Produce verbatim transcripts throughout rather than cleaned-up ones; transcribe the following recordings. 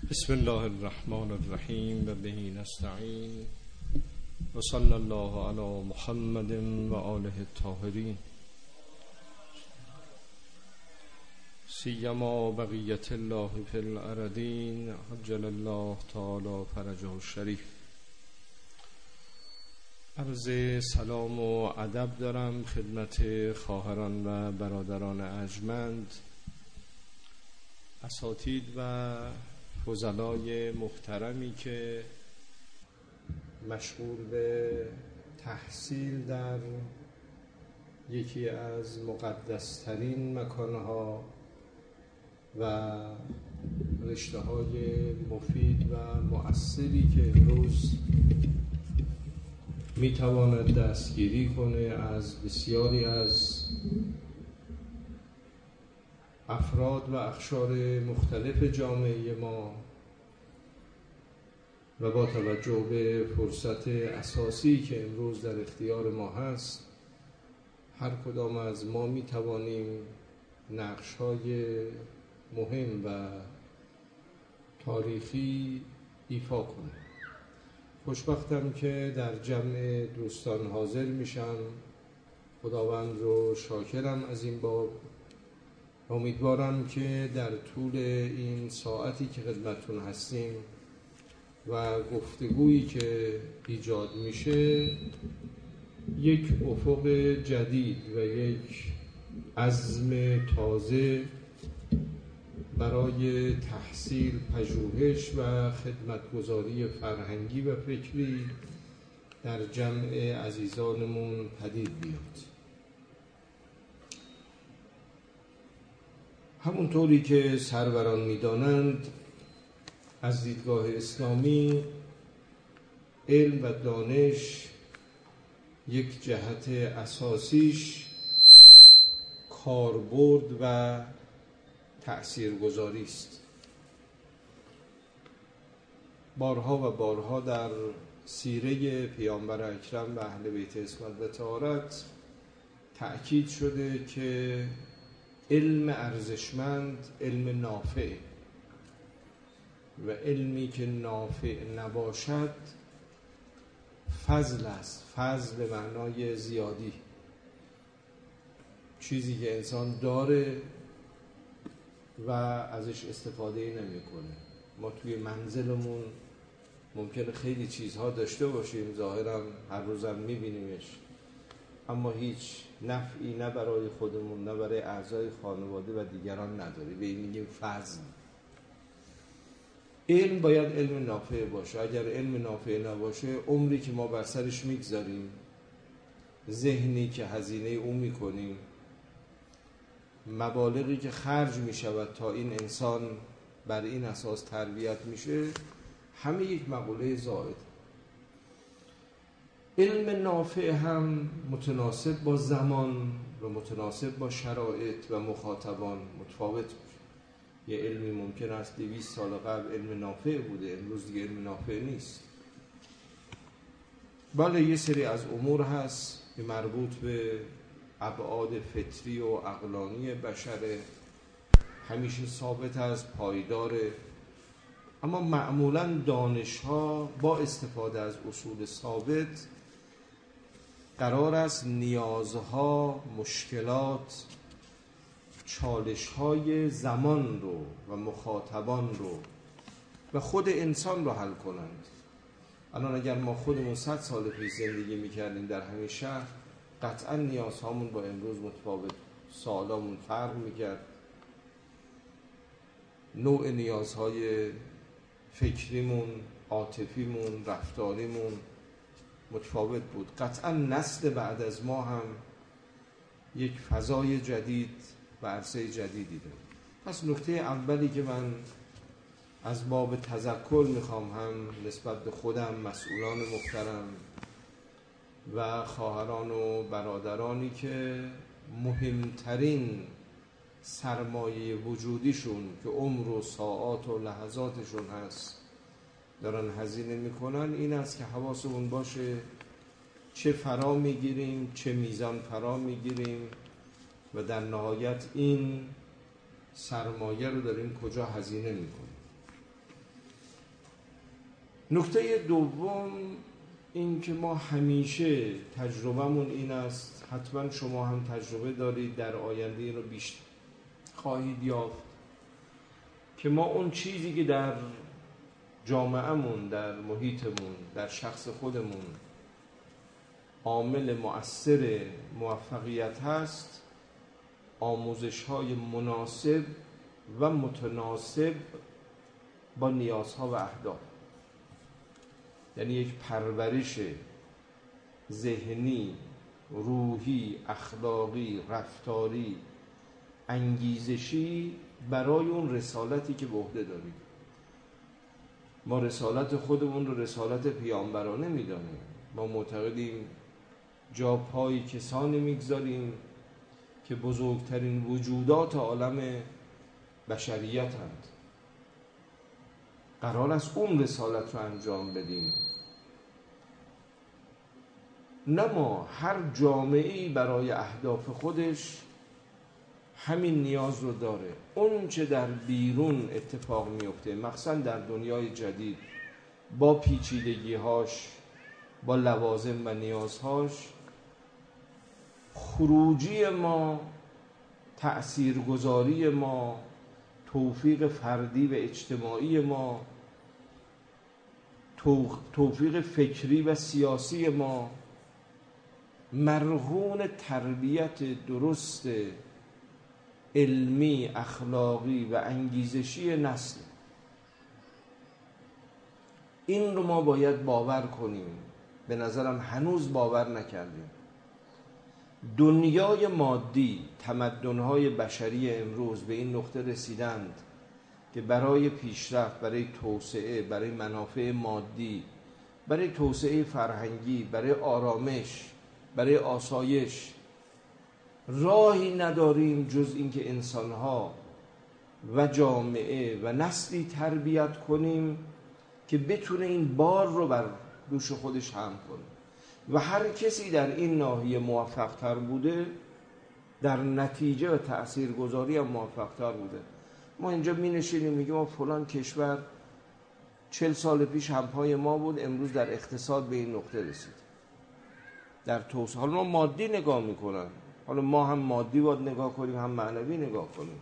بسم الله الرحمن الرحیم و به نستعین و صلی الله علی محمد و آله الطاهرین سیما بقیت الله فی الارضین عجل الله تعالی فرجه الشریف. عرض سلام و ادب دارم خدمت خواهران و برادران ارجمند، اساتید و فضلای محترمی که مشغول به تحصیل در یکی از مقدسترین مکانها و رشته‌های مفید و مؤثری که امروز میتواند دستگیری کنه از بسیاری از افراد و اقشار مختلف جامعه ما و با توجه به فرصت اساسی که امروز در اختیار ما هست، هر کدام از ما می توانیم نقش‌های مهم و تاریخی ایفا کنیم. خوشبختم که در جمع دوستان حاضر میشم. خداوند رو شاکرم از این باب. امیدوارم که در طول این ساعتی که خدمتتون هستیم و گفتگویی که ایجاد میشه یک افق جدید و یک عزم تازه برای تحصیل، پژوهش و خدمتگزاری فرهنگی و فکری در جمع عزیزانمون پدید بیاد. همونطوری که سروران می‌دانند، از دیدگاه اسلامی علم و دانش یک جهت اساسیش کاربرد و تأثیرگذاری است. بارها و بارها در سیره پیامبر اکرم و اهل بیت عصمت و طهارت تأکید شده که علم ارزشمند علم نافع و علمی که نافع نباشد فضل است. فضل به معنای زیادی، چیزی که انسان داره و ازش استفاده نمیکنه. ما توی منزلمون ممکنه خیلی چیزها داشته باشیم، ظاهرا هر روزم میبینیمش، اما هیچ نفعی نه برای خودمون نه برای اعضای خانواده و دیگران نداری. به این میگیم فضل. علم باید علم نافع باشه. اگر علم نافع نباشه، عمری که ما بر سرش میگذاریم، ذهنی که هزینه اون میکنیم، مبالغی که خرج میشود تا این انسان بر این اساس تربیت میشه، همه یک مقوله زائد. علم نافع هم متناسب با زمان و متناسب با شرایط و مخاطبان متفاوت میشه. یه علمی ممکن است دویست سال قبل علم نافع بوده، امروز دیگه علم نافع نیست. بله، یه سری از امور هست که مربوط به ابعاد فطری و عقلانی بشره، همیشه ثابت است، پایداره، اما معمولاً دانش‌ها با استفاده از اصول ثابت قرار است نیازها، مشکلات، چالش‌های زمان رو و مخاطبان رو و خود انسان رو حل کنند. الان اگر ما خودمون صد سال پیش زندگی می‌کردیم در همین شهر، قطعاً نیازهامون با امروز متفاوت، سوالامون فرق می‌کرد، نوع نیازهای فکریمون، عاطفیمون، رفتاریمون متفاوت بود. قطعاً نسل بعد از ما هم یک فضای جدید و عرصه جدیدی داره. پس نکته اولی که من از باب تذکر میخوام هم نسبت به خودم، مسئولان محترم و خواهران و برادرانی که مهمترین سرمایه وجودیشون که عمر و ساعات و لحظاتشون هست دارن هزینه میکنن، این است که حواسمون باشه چه فرا میگیریم، چه میزان فرا میگیریم و در نهایت این سرمایه رو داریم کجا هزینه میکنیم. نکته دوم این که ما همیشه تجربهمون این است، حتما شما هم تجربه دارید، در آینده این رو بیشتر خواهید یافت، که ما اون چیزی که در جامعهمون، در محیطمون، در شخص خودمون عامل مؤثر موفقیت هست، آموزش‌های مناسب و متناسب با نیازها و اهداف، یعنی یک پرورش ذهنی، روحی، اخلاقی، رفتاری، انگیزشی برای اون رسالتی که به عهده داریم. ما رسالت خودمون رو رسالت پیامبرانه می‌دانیم. ما معتقدیم جا پای کسانی می‌گذاریم که بزرگترین وجودات عالم بشریت هستند. قرار است اون رسالت رو انجام بدیم. نه ما، هر جامعه‌ای برای اهداف خودش همین نیاز رو داره. اون چه در بیرون اتفاق میفته، مخصوصا در دنیای جدید، با پیچیدگی‌هاش، با لوازم و نیازهاش، خروجی ما، تأثیرگذاری ما، توفیق فردی و اجتماعی ما، توفیق فکری و سیاسی ما، مرهون تربیت درست علمی، اخلاقی و انگیزشی نسل. این رو ما باید باور کنیم. به نظرم هنوز باور نکردیم. دنیای مادی، تمدن‌های بشری امروز به این نقطه رسیدند که برای پیشرفت، برای توسعه، برای منافع مادی، برای توسعه فرهنگی، برای آرامش، برای آسایش راهی نداریم جز اینکه انسان‌ها و جامعه و نسلی تربیت کنیم که بتونه این بار رو بر دوش خودش حمل کنه. و هر کسی در این ناحیه موفق تر بوده، در نتیجه و تأثیرگذاری هم موفق تر بوده. ما اینجا می نشینیم میگیم ما فلان کشور چل سال پیش همپای ما بود، امروز در اقتصاد به این نقطه رسید، در توسعه. حالا ما مادی نگاه میکنن، حالا ما هم مادی باید نگاه کنیم، هم معنوی نگاه کنیم.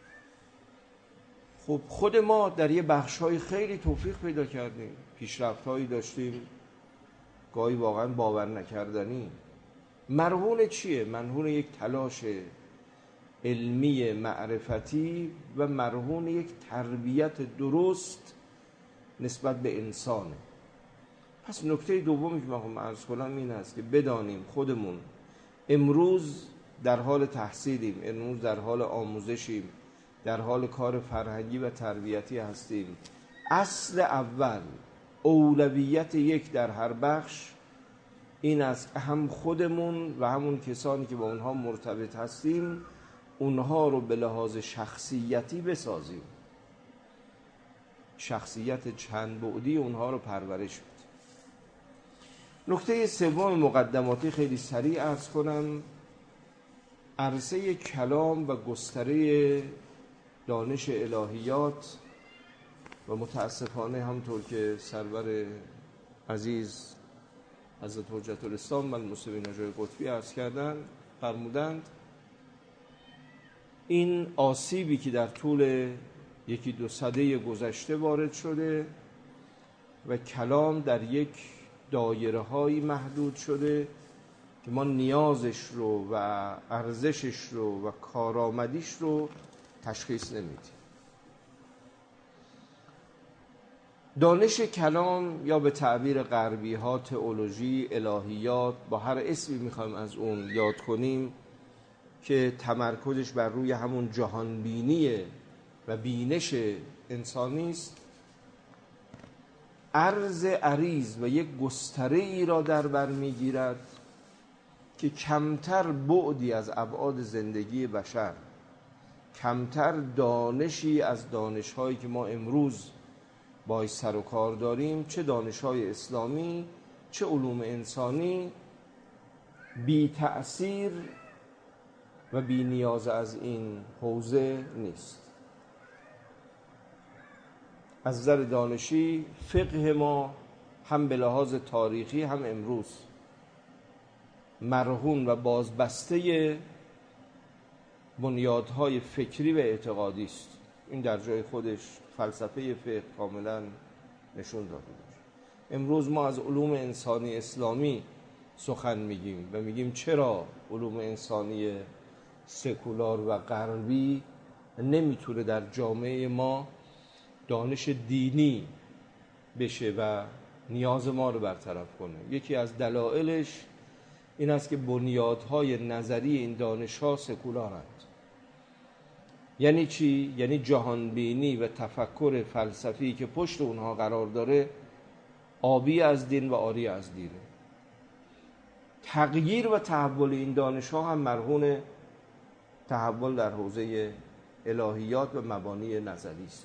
خب خود ما در یه بخش‌های خیلی توفیق پیدا کردیم، پیشرفت‌هایی داشتیم گاهی واقعا باور نکردنی. مرهون چیه؟ مرهون یک تلاش علمی معرفتی و مرهون یک تربیت درست نسبت به انسانه. پس نکته دومی که میخوام عرض کنم این است که بدانیم خودمون امروز در حال تحصیلیم، امروز در حال آموزشیم، در حال کار فرهنگی و تربیتی هستیم. اصل اول، اولویت یک در هر بخش این است هم خودمون و همون کسانی که با اونها مرتبط هستیم اونها رو به لحاظ شخصیتی بسازیم، شخصیت چند بعدی اونها رو پرورش بدیم. نکته سوم مقدماتی خیلی سریع عرض کنم. عرصه کلام و گستره دانش الهیات و متاسفانه همطور که سرور عزیز حضرت حجت الاسلام و المسلمین نجای قطبی عرض کردن فرمودند، این آسیبی که در طول یکی دو سده گذشته وارد شده و کلام در یک دایره هایی محدود شده که ما نیازش رو و ارزشش رو و کارآمدیش رو تشخیص نمیدیم. دانش کلام یا به تعبیر غربی ها تئولوژی، الهیات، با هر اسمی میخوایم از اون یاد کنیم که تمرکزش بر روی همون جهانبینی و بینش انسانی است، عرض عریض و یک گستره ای را در بر میگیرد که کمتر بعدی از ابعاد زندگی بشر، کمتر دانشی از دانش‌هایی که ما امروز باهاش سر و کار داریم، چه دانش‌های اسلامی چه علوم انسانی، بی تأثیر و بی نیاز از این حوزه نیست. از نظر دانشی فقه ما هم به لحاظ تاریخی هم امروز مرهون و بازبسته بنیادهای فکری و اعتقادی است. این در جای خودش فلسفه فقه کاملا نشون داده میشه. امروز ما از علوم انسانی اسلامی سخن میگیم و میگیم چرا علوم انسانی سکولار و غربی نمیتونه در جامعه ما دانش دینی بشه و نیاز ما رو برطرف کنه. یکی از دلایلش این است که بنیادهای نظری این دانش‌ها سکولارند. یعنی چی؟ یعنی جهانبینی و تفکر فلسفی که پشت اونها قرار داره عابی از دین و عاری از دینه. تغییر و تحول این دانش‌ها هم مرهون تحول در حوزه الهیات و مبانی نظری است.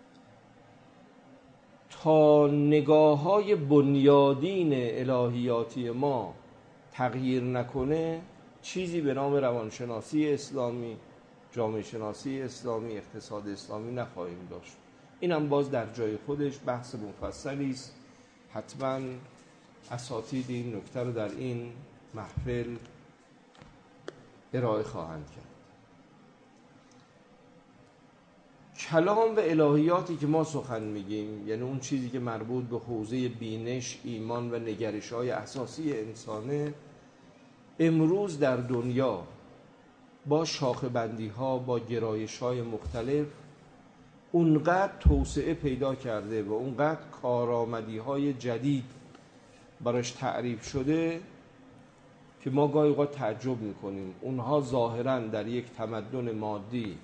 تا نگاه‌های بنیادین الهیاتی ما تغییر نکنه چیزی به نام روانشناسی اسلامی، جامعه شناسی اسلامی، اقتصاد اسلامی نخواهیم داشت. این هم باز در جای خودش بحث مفصلی است. حتما اساتید این نکته رو در این محفل ارائه خواهند کرد. کلام و الهیاتی که ما سخن میگیم، یعنی اون چیزی که مربوط به حوزه بینش، ایمان و نگرش‌های اساسی انسانه، امروز در دنیا با شاخه‌بندی‌ها، با گرایش‌های مختلف اونقدر توسعه پیدا کرده و اونقدر کارآمدی‌های جدید براش تعریف شده که ما گاهی اوقات تعجب می‌کنیم. اونها ظاهراً در یک تمدن مادی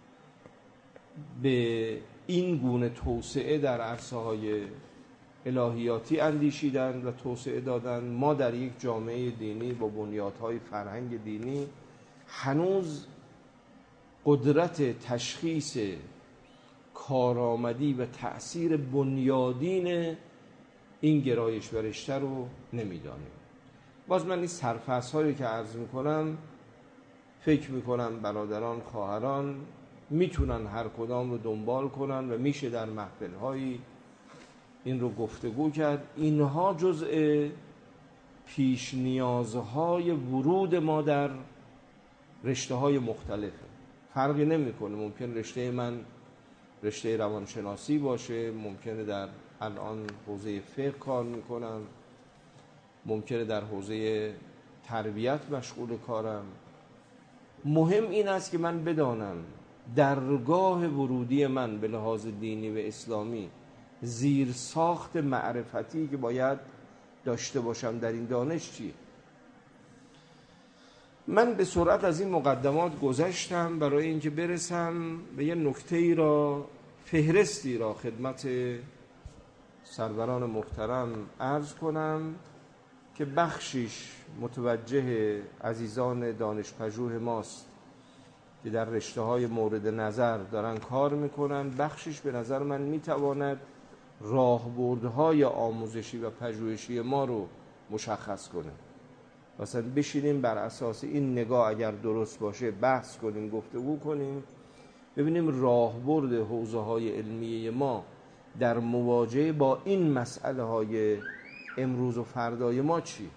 به این گونه توسعه در عرصه‌های الهیاتی اندیشیدن و توسعه دادن. ما در یک جامعه دینی با بنیادهای فرهنگ دینی هنوز قدرت تشخیص کارآمدی و تأثیر بنیادین این گرایش و رشته رو نمیدانیم. باز من این سرفصل‌هایی که عرض میکنم فکر میکنم برادران خواهران میتونن هر کدام رو دنبال کنن و میشه در محفل‌هایی این رو گفتگو کرد. اینها جزء پیش نیازهای ورود ما در رشته‌های مختلفه. فرقی نمی‌کنه، ممکن رشته من رشته روانشناسی باشه، ممکنه در الان حوزه فقه کار میکنم، ممکنه در حوزه تربیت مشغول کارم. مهم این است که من بدانم درگاه ورودی من به لحاظ دینی و اسلامی، زیر ساخت معرفتی که باید داشته باشم در این دانش چیه. من به سرعت از این مقدمات گذشتم برای اینکه برسم به یه نکته‌ای را، فهرستی را خدمت سروران محترم عرض کنم که بخشیش متوجه عزیزان دانشپژوه ماست که در رشته‌های مورد نظر دارن کار میکنن. بخشیش به نظر من میتواند راهبردهای آموزشی و پژوهشی ما رو مشخص کنه. مثلا بشینیم بر اساس این نگاه اگر درست باشه بحث کنیم، گفتگو کنیم، ببینیم راهبرد حوزه‌های علمیه ما در مواجهه با این مسئله های امروز و فردای ما چی.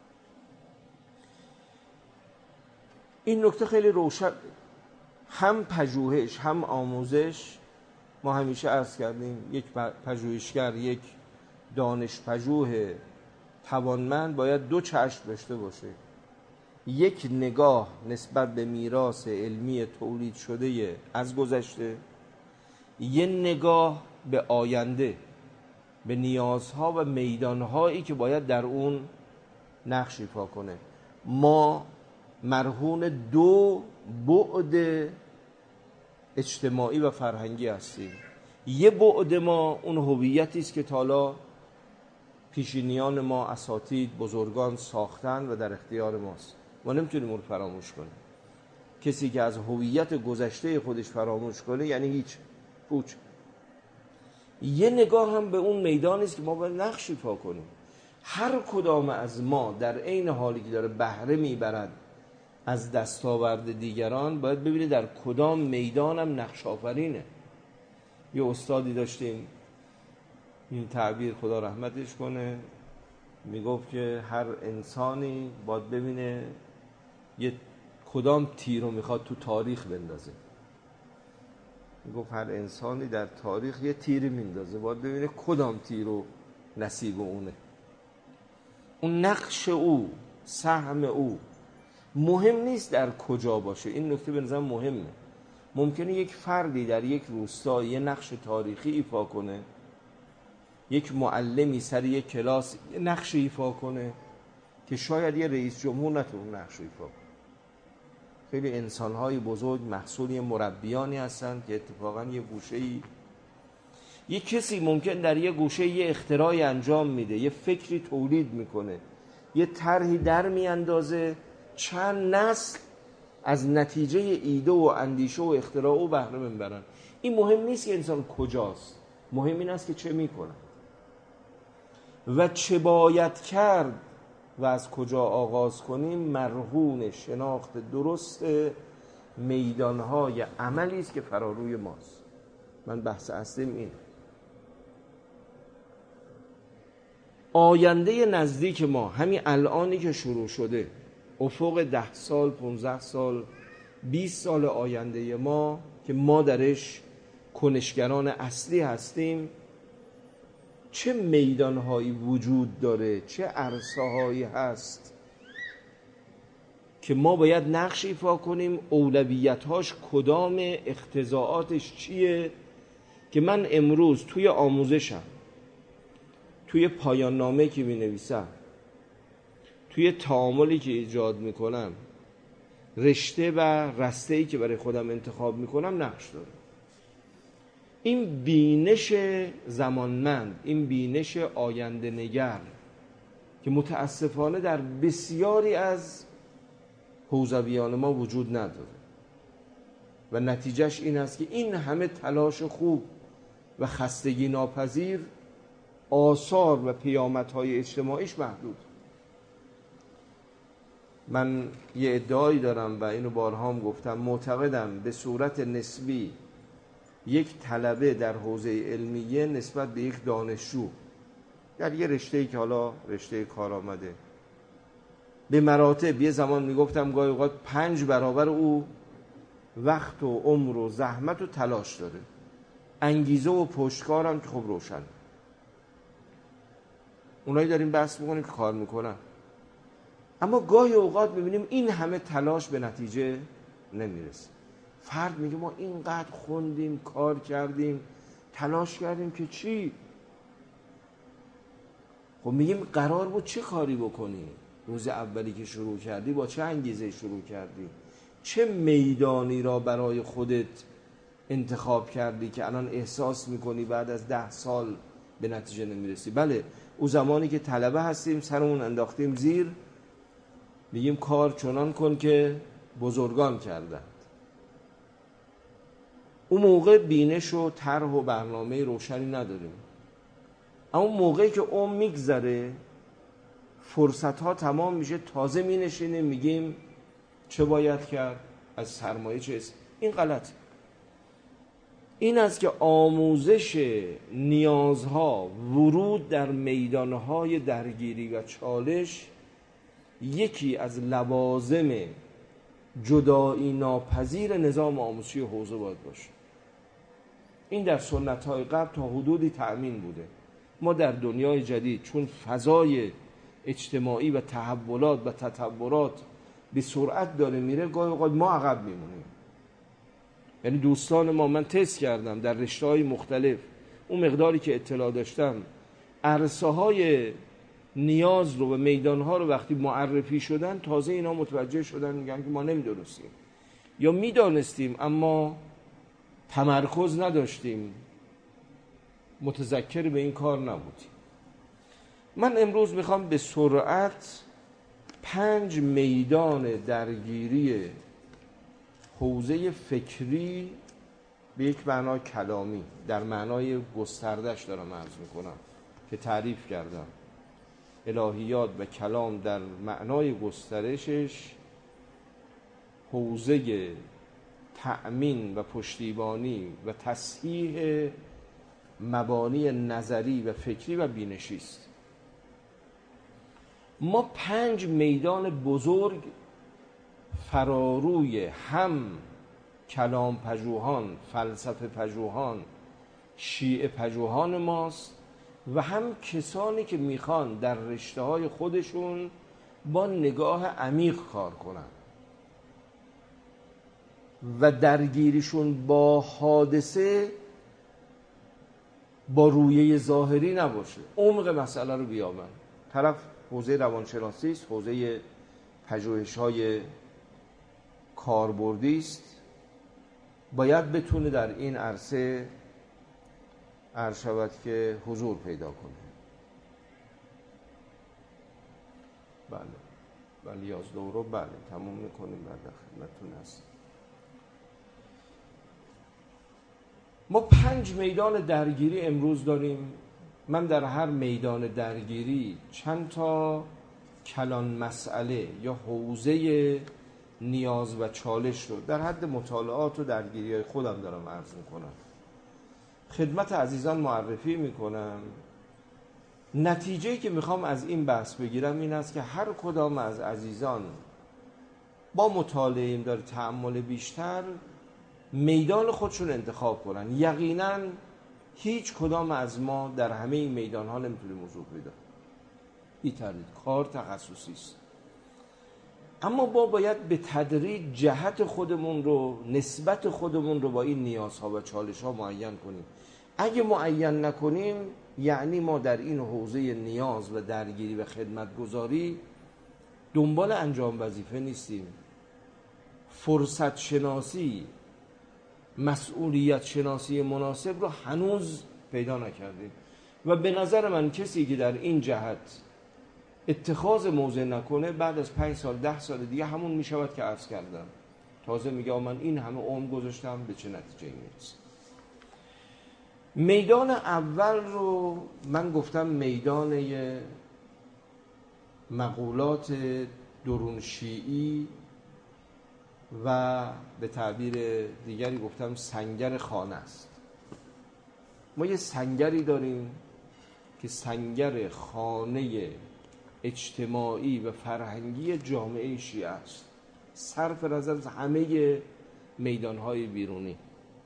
این نکته خیلی روشن، هم پژوهش هم آموزش. ما همیشه عرض کردیم یک پژوهشگر، یک دانشپژوه توانمند باید دو چشم داشته باشه. یک نگاه نسبت به میراث علمی تولید شده از گذشته، یک نگاه به آینده، به نیازها و میدانهایی که باید در اون نقش ایفا کنه. ما مرهون دو بعد اجتماعی و فرهنگی هستیم. یه بعد ما اون هویتی است که تالا پیشینیان ما، اساتید، بزرگان ساختن و در اختیار ماست. ما نمیتونیم اون فراموش کنیم. کسی که از هویت گذشته خودش فراموش کنه یعنی هیچ پوچ. یه نگاه هم به اون میدانی است که ما باید نقش ایفا کنیم. هر کدام از ما در عین حالی که داره بهره میبرد از دستاورد دیگران، باید ببینید در کدام میدانم نقش آفرینه. یه استادی داشتیم این تعبیر خدا رحمتش کنه میگفت که هر انسانی باید ببینه یه کدام تیر رو میخواد تو تاریخ بندازه. میگفت هر انسانی در تاریخ یه تیری میندازه، باید ببینه کدام تیر رو نصیب اونه. اون نقش او، سهم او مهم نیست در کجا باشه. این نکته به نظرم مهمه. ممکنه یک فردی در یک روستا یه نقش تاریخی ایفا کنه، یک معلمی سر یک کلاس یه نقش ایفا کنه که شاید یه رئیس جمهور نتونه نقش ایفا کنه. خیلی انسان‌های بزرگ محصول یه مربیانی هستن که اتفاقاً یه گوشه‌ای، یه کسی ممکن در یه گوشه یه اختراعی انجام میده، یه فکری تولید میکنه، یه طرحی در میاندازه، چند نسل از نتیجه ایده و اندیشه و اختراع و بهره میبرن. این مهم نیست که انسان کجاست، مهم این است که چه میکنه و چه باید کرد و از کجا آغاز کنیم. مرهون شناخت درست میدانهای عملی است که فراروی ماست. من بحث اصلیم اینه. آینده نزدیک ما همین الانی که شروع شده، افق ده سال، پونزده سال، بیست سال آینده ما که ما درش کنشگران اصلی هستیم، چه میدانهایی وجود داره، چه عرصه‌هایی هست که ما باید نقش ایفا کنیم، اولویت‌هاش کدام، اقتضاعاتش چیه، که من امروز توی آموزشم، توی پایان نامه که می نویسم، توی تعاملی که ایجاد می کنم، رشته و رسته‌ای که برای خودم انتخاب می کنم نقش داره. این بینش زمانمند، این بینش آینده نگر که متاسفانه در بسیاری از حوزویان ما وجود نداره و نتیجهش این است که این همه تلاش خوب و خستگی ناپذیر آثار و پیامدهای اجتماعیش محدود. من یه ادعایی دارم و اینو بارها هم گفتم، معتقدم به صورت نسبی یک طلبه در حوزه علمیه نسبت به یک دانشجو در یه رشته‌ای که حالا رشته کار آمده، به مراتب، یه زمان میگفتم گاهی اوقات پنج برابر او وقت و عمر و زحمت و تلاش داره. انگیزه و پشتکارم که خب روشن، اونایی داریم بحث میکنیم که کار میکنن، اما گاهی اوقات میبینیم این همه تلاش به نتیجه نمیرسه. فرد میگه ما اینقدر خوندیم، کار کردیم، تلاش کردیم که چی؟ خب میگیم قرار بود چه کاری بکنی؟ روز اولی که شروع کردی با چه انگیزه شروع کردی؟ چه میدانی را برای خودت انتخاب کردی که الان احساس میکنی بعد از ده سال به نتیجه نمیرسی؟ بله، او زمانی که طلبه هستیم سرمون انداختیم زیر، میگیم کار چنان کن که بزرگان کردند. اون موقع بینش و طرح و برنامه روشنی نداریم، اما موقعی که عمر میگذره، فرصت ها تمام میشه، تازه مینشینیم میگیم چه باید کرد، از سرمایه چه است. این غلط. این است که آموزش نیازها، ورود در میدانهای درگیری و چالش یکی از لوازم جدایی ناپذیر نظام آموزشی حوزه باید باشه. این در سنت‌های قبل تا حدودی تأمین بوده. ما در دنیای جدید چون فضای اجتماعی و تحولات و تطورات به سرعت داره میره، گاهی اوقات ما عقب میمونیم. یعنی دوستان ما، من تست کردم در رشته‌های مختلف، اون مقداری که اطلاع داشتم، عرصه‌های نیاز رو و میدانها رو وقتی معرفی شدن، تازه اینا متوجه شدن میگن که ما نمیدونستیم یا میدانستیم اما تمرکز نداشتیم، متذکر به این کار نبودیم. من امروز میخوام به سرعت پنج میدان درگیری حوزه فکری به یک معنای کلامی، در معنای گستردهش دارم عرض میکنم که تعریف کردم. الهیات و کلام در معنای گسترشش حوزه تأمین و پشتیبانی و تصحیح مبانی نظری و فکری و بینشی است. ما پنج میدان بزرگ فراروی هم کلام پژوهان، فلسفه پژوهان، شیعه پژوهان ماست و هم کسانی که میخوان در رشته‌های خودشون با نگاه عمیق کار کنن و درگیریشون با حادثه با رویه ظاهری نباشه، عمق مسئله رو بیابن. طرف حوزه روانشناسی است، حوزه پژوهش‌های کاربردی است، باید بتونه در این عرصه عرض شود که حضور پیدا کنه. بله بله یازده رو بله تموم میکنیم، بعد خدمتتون هست. ما پنج میدان درگیری امروز داریم. من در هر میدان درگیری چند تا کلان مسئله یا حوزه نیاز و چالش رو در حد مطالعات و درگیری های خودم دارم عرض میکنم، خدمت عزیزان معرفی میکنم. نتیجه‌ای که میخوام از این بحث بگیرم این است که هر کدام از عزیزان با مطالعه این داره تأمل بیشتر میدان خودشون انتخاب کنن. یقینا هیچ کدام از ما در همه این میدان ها نمیتونیم حضور پیدا کنیم، تردید کار تخصصی است، اما با باید به تدریج جهت خودمون رو، نسبت خودمون رو با این نیازها و چالش ها معین کنیم. اگه معین نکنیم یعنی ما در این حوزه نیاز و درگیری و خدمتگزاری دنبال انجام وظیفه نیستیم. فرصت شناسی، مسئولیت شناسی مناسب رو هنوز پیدا نکردیم و به نظر من کسی که در این جهت اتخاذ موضع نکنه بعد از پنج سال ده سال دیگه همون میشود که عرض کردم، تازه میگه من این همه عمر گذاشتم به چه نتیجه میرسه. میدان اول رو من گفتم میدان مقولات درون شیعی و به تعبیر دیگری گفتم سنگر خانه است. ما یه سنگری داریم که سنگر خانه اجتماعی و فرهنگی جامعه شیعه است، صرف نظر از همه میدانهای بیرونی.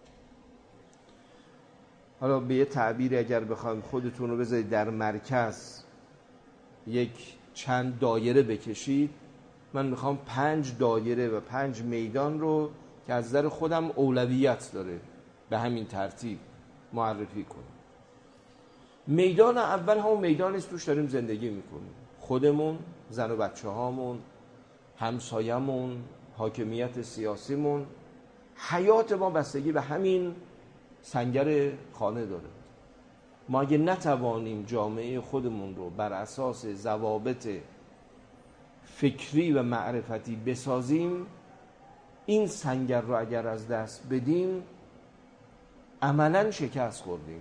حالا به یه تعبیری اگر بخوایم خودتون رو بذارید در مرکز یک چند دایره بکشید، من میخوام پنج دایره و پنج میدان رو که از نظر خودم اولویت داره به همین ترتیب معرفی کنم. میدان اول همون میدان است توش داریم زندگی میکنیم، خودمون، زن و بچه هامون، همسایمون، حاکمیت سیاسیمون. حیات ما بستگی به همین سنگر خانه داره. ما اگه نتوانیم جامعه خودمون رو بر اساس ضوابط فکری و معرفتی بسازیم، این سنگر رو اگر از دست بدیم عملاً شکست خوردیم.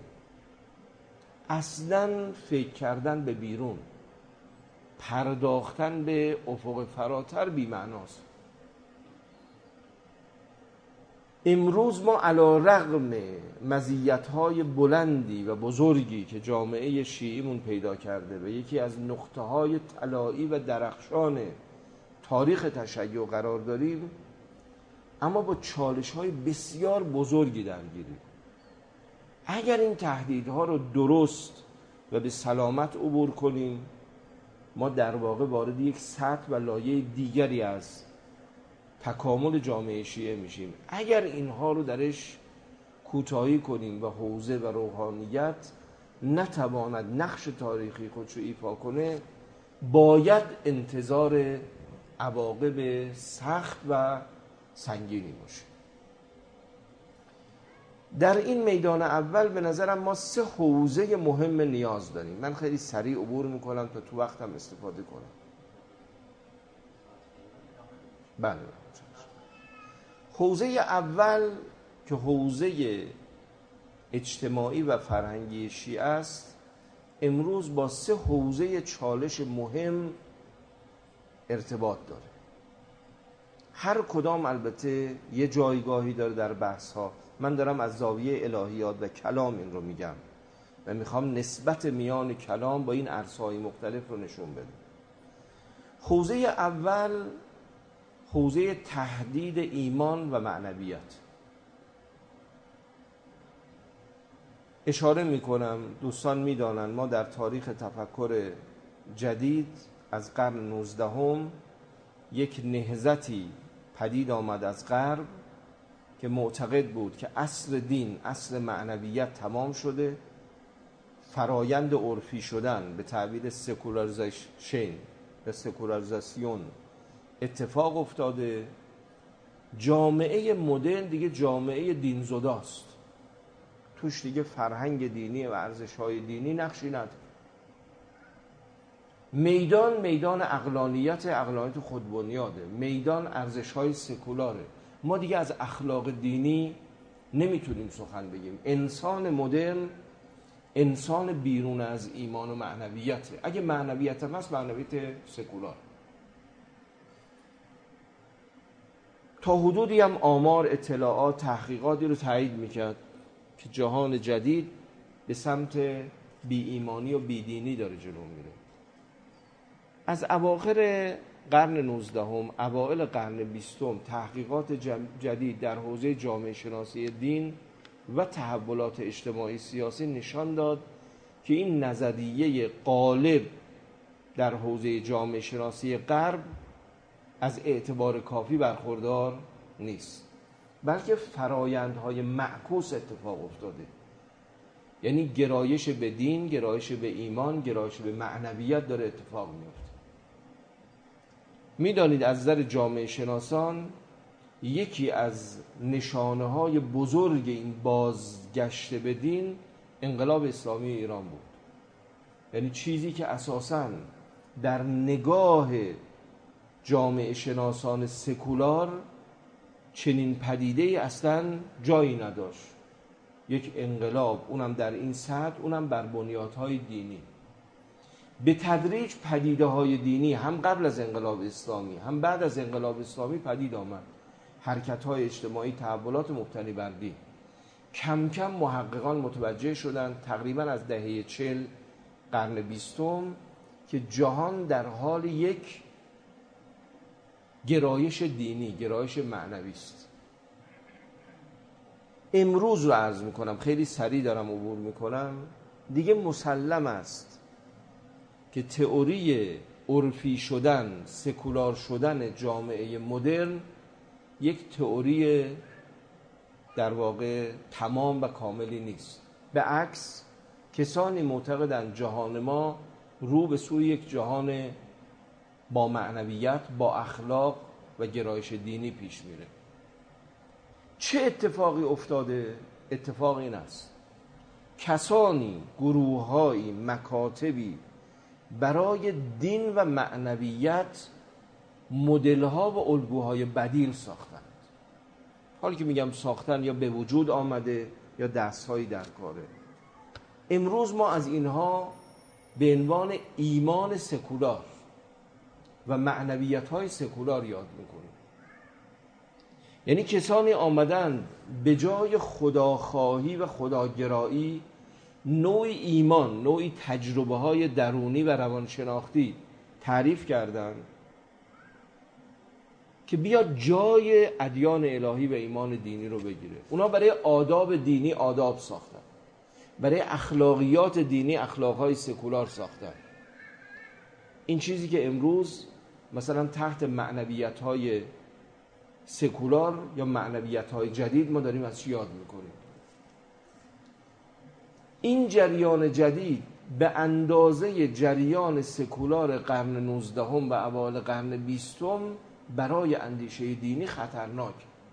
اصلاً فکر کردن به بیرون، پرداختن به افق فراتر بی معناست. امروز ما علی رغم مزیت‌های بلندی و بزرگی که جامعه شیعیمون پیدا کرده و یکی از نقطه‌های طلایی و درخشان تاریخ تشیع قرار داریم، اما با چالش‌های بسیار بزرگی درگیریم. اگر این تهدیدها رو درست و به سلامت عبور کنیم، ما در واقع وارد یک سطح و لایه دیگری از تکامل جامعه شیعه میشیم. اگر اینها رو درش کوتاهی کنیم و حوزه و روحانیت نتواند نقش تاریخی خودشو ایفا کنه، باید انتظار عواقب سخت و سنگینی باشه. در این میدان اول به نظرم ما سه حوزه مهم نیاز داریم. من خیلی سریع عبور میکنم تا تو وقتم استفاده کنم. بله. حوزه اول که حوزه اجتماعی و فرهنگی شیعه است، امروز با سه حوزه چالش مهم ارتباط داره. هر کدام البته یه جایگاهی داره در بحث ها. من دارم از زاویه الهیات و کلام این رو میگم. و میخوام نسبت میان کلام با این عرصه‌های مختلف رو نشون بدم. حوزه اول حوزه تهدید ایمان و معنویت. اشاره میکنم، دوستان میدانن ما در تاریخ تفکر جدید از قرن نوزدهم یک نهضتی پدید آمد از غرب که معتقد بود که اصل دین، اصل معنویت تمام شده، فرایند عرفی شدن به تعبیر سکولاریزیشن و سکولاریزاسیون اتفاق افتاده، جامعه مدرن دیگه جامعه دینزداست، توش دیگه فرهنگ دینی و ارزش‌های دینی نقشی نداره. میدان میدان عقلانیت، عقلانیت خودبنیاده، میدان ارزش‌های سکولاره. ما دیگه از اخلاق دینی نمیتونیم سخن بگیم. انسان مدرن انسان بیرون از ایمان و معنویته. اگه معنویت هم هست، معنویت سکولار. تا حدودی هم آمار، اطلاعات، تحقیقاتی رو تایید میکرد که جهان جدید به سمت بی ایمانی و بی دینی داره جلو میره. از اواخر قرن نوزدهم، اوائل قرن بیستم تحقیقات جدید در حوزه جامعه شناسی دین و تحولات اجتماعی سیاسی نشان داد که این نظریه غالب در حوزه جامعه شناسی غرب از اعتبار کافی برخوردار نیست، بلکه فرایندهای معکوس اتفاق افتاده. یعنی گرایش به دین، گرایش به ایمان، گرایش به معنویت داره اتفاق میفته. میدانید از نظر جامعه شناسان یکی از نشانه های بزرگ این بازگشت به دین انقلاب اسلامی ایران بود. یعنی چیزی که اساساً در نگاه جامعه شناسان سکولار چنین پدیده اصلاً جایی نداشت. یک انقلاب، اونم در این سطح، اونم بر بنیادهای دینی. به تدریج پدیده های دینی هم قبل از انقلاب اسلامی هم بعد از انقلاب اسلامی پدید آمد. حرکت های اجتماعی، تحولات مبتنی بر دین. کم کم محققان متوجه شدند تقریبا از دهه چهل قرن بیستم که جهان در حال یک گرایش دینی، گرایش معنوی است. امروز رو عرض میکنم، خیلی سریع دارم عبور میکنم، دیگه مسلم است که تئوری عرفی شدن، سکولار شدن جامعه مدرن یک تئوری در واقع تمام و کاملی نیست. به عکس کسانی معتقدند جهان ما رو به سوی یک جهان با معنویت، با اخلاق و گرایش دینی پیش میره. چه اتفاقی افتاده؟ اتفاق این است کسانی، گروه‌هایی، مکاتبی برای دین و معنویت مدل‌ها و الگوهای بدیل ساختند. حالی که میگم ساختن، یا به وجود آمده یا دست‌هایی در کاره. امروز ما از اینها به عنوان ایمان سکولار و معنویت‌های سکولار یاد می‌کنیم. یعنی کسانی آمدن به جای خداخواهی و خداگرایی نوعی ایمان، نوعی تجربه‌های درونی و روانشناختی تعریف کردند که بیاد جای ادیان الهی و ایمان دینی رو بگیره. اونا برای آداب دینی آداب ساختن، برای اخلاقیات دینی اخلاقهای سکولار ساختن. این چیزی که امروز مثلا تحت معنویت‌های سکولار یا معنویت‌های جدید ما داریم از چی یاد میکنیم. این جریان جدید به اندازه جریان سکولار قرن نوزدهم و اوایل قرن بیستم برای اندیشه دینی خطرناک.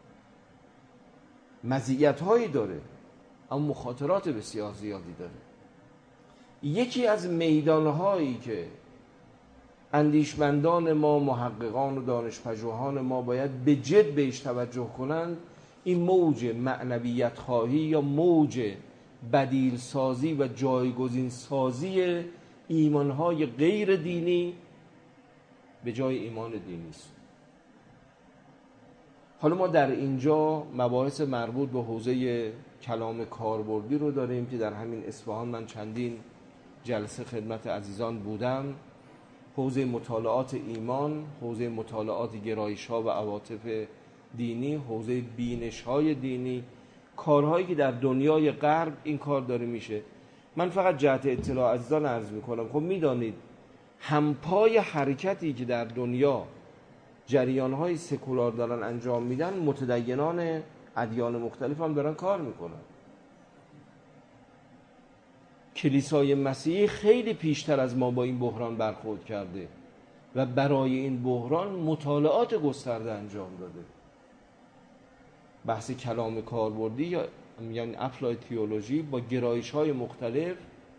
مزیت‌هایی داره اما مخاطرات بسیار زیادی داره. یکی از میدان‌هایی که اندیشمندان ما، محققان و دانشپژوهان ما باید به جد بهش توجه کنند، این موج معنویت خواهی یا موج بدیل سازی و جایگزین سازی ایمانهای غیر دینی به جای ایمان دینی است. حالا ما در اینجا مباحث مربوط به حوزه کلام کاربردی رو داریم که در همین اصفهان من چندین جلسه خدمت عزیزان بودم. حوزه مطالعات ایمان، حوزه مطالعات گرایش‌ها و عواطف دینی، حوزه بینش‌های دینی، کارهایی که در دنیای غرب این کار داره میشه. من فقط جهت اطلاع عزیزان عرض میکنم، خب میدانید همپای حرکتی که در دنیا جریان‌های سکولار دارن انجام میدن، متدینان ادیان مختلف هم دارن کار میکنن. کلیسای مسیحی خیلی پیشتر از ما با این بحران برخورد کرده و برای این بحران مطالعات گسترده انجام داده. بحث کلام کاربردی یا یعنی اپلای تئولوژی با گرایش‌های مختلف.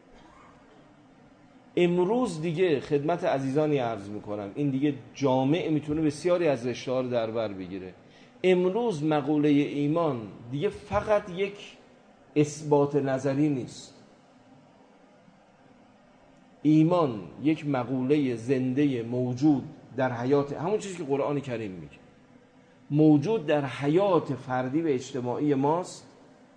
امروز دیگه خدمت عزیزانی عرض میکنم، این دیگه جامع میتونه بسیاری از رشته‌ها رو در بر بگیره. امروز مقوله ایمان دیگه فقط یک اثبات نظری نیست. ایمان یک مقوله زنده موجود در حیات، همون چیزی که قرآن کریم میگه، موجود در حیات فردی و اجتماعی ماست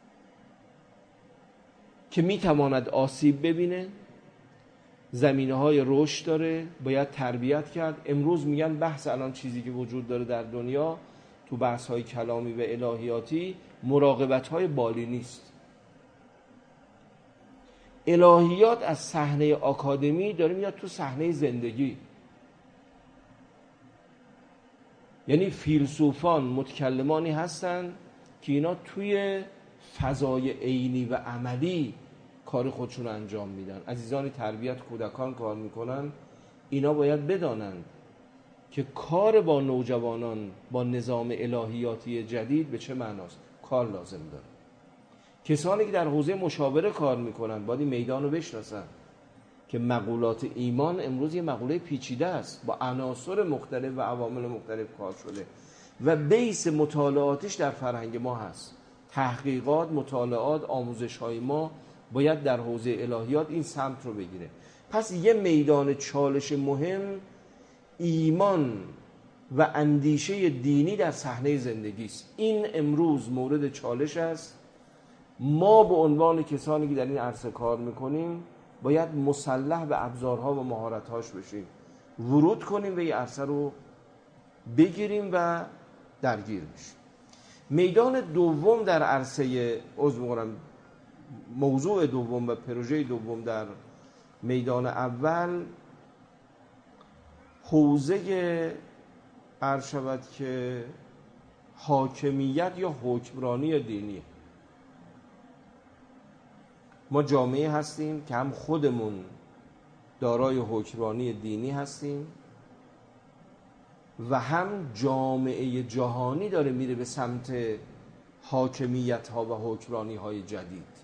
که میتواند آسیب ببینه، زمینه‌های رشد داره، باید تربیت کرد. امروز میگن بحث الان چیزی که وجود داره در دنیا تو بحث‌های کلامی و الهیاتی مراقبت‌های بالینی است. الهیات از صحنه آکادمی داره میاد تو صحنه زندگی. یعنی فیلسوفان، متکلمانی هستن که اینا توی فضای عینی و عملی کار خودشون رو انجام میدن. عزیزانی تربیت کودکان کار میکنن، اینا باید بدانند که کار با نوجوانان با نظام الهیاتی جدید به چه معناست، کار لازم داره. کسانی که در حوزه مشاوره کار میکنن باید این میدان رو بشناسن که مقولات ایمان امروز یه مقوله پیچیده است، با عناصر مختلف و عوامل مختلف کار شده و بیس مطالعاتش در فرهنگ ما هست. تحقیقات، مطالعات، آموزش‌های ما باید در حوزه الهیات این سمت رو بگیره. پس یه میدان چالش مهم ایمان و اندیشه دینی در صحنه زندگی است. این امروز مورد چالش است. ما به عنوان کسانی که در این عرصه کار میکنیم باید مسلح به ابزارها و مهارت‌هاش بشیم، ورود کنیم و این عرصه رو بگیریم و درگیر بشیم. میدان دوم در عرصه عضو می‌کنم موضوع دوم و پروژه دوم در میدان اول حوزه عرض شود که حاکمیت یا حکمرانی دینی. ما جامعه هستیم که هم خودمون دارای حکمرانی دینی هستیم و هم جامعه جهانی داره میره به سمت حاکمیت ها و حکمرانی های جدید.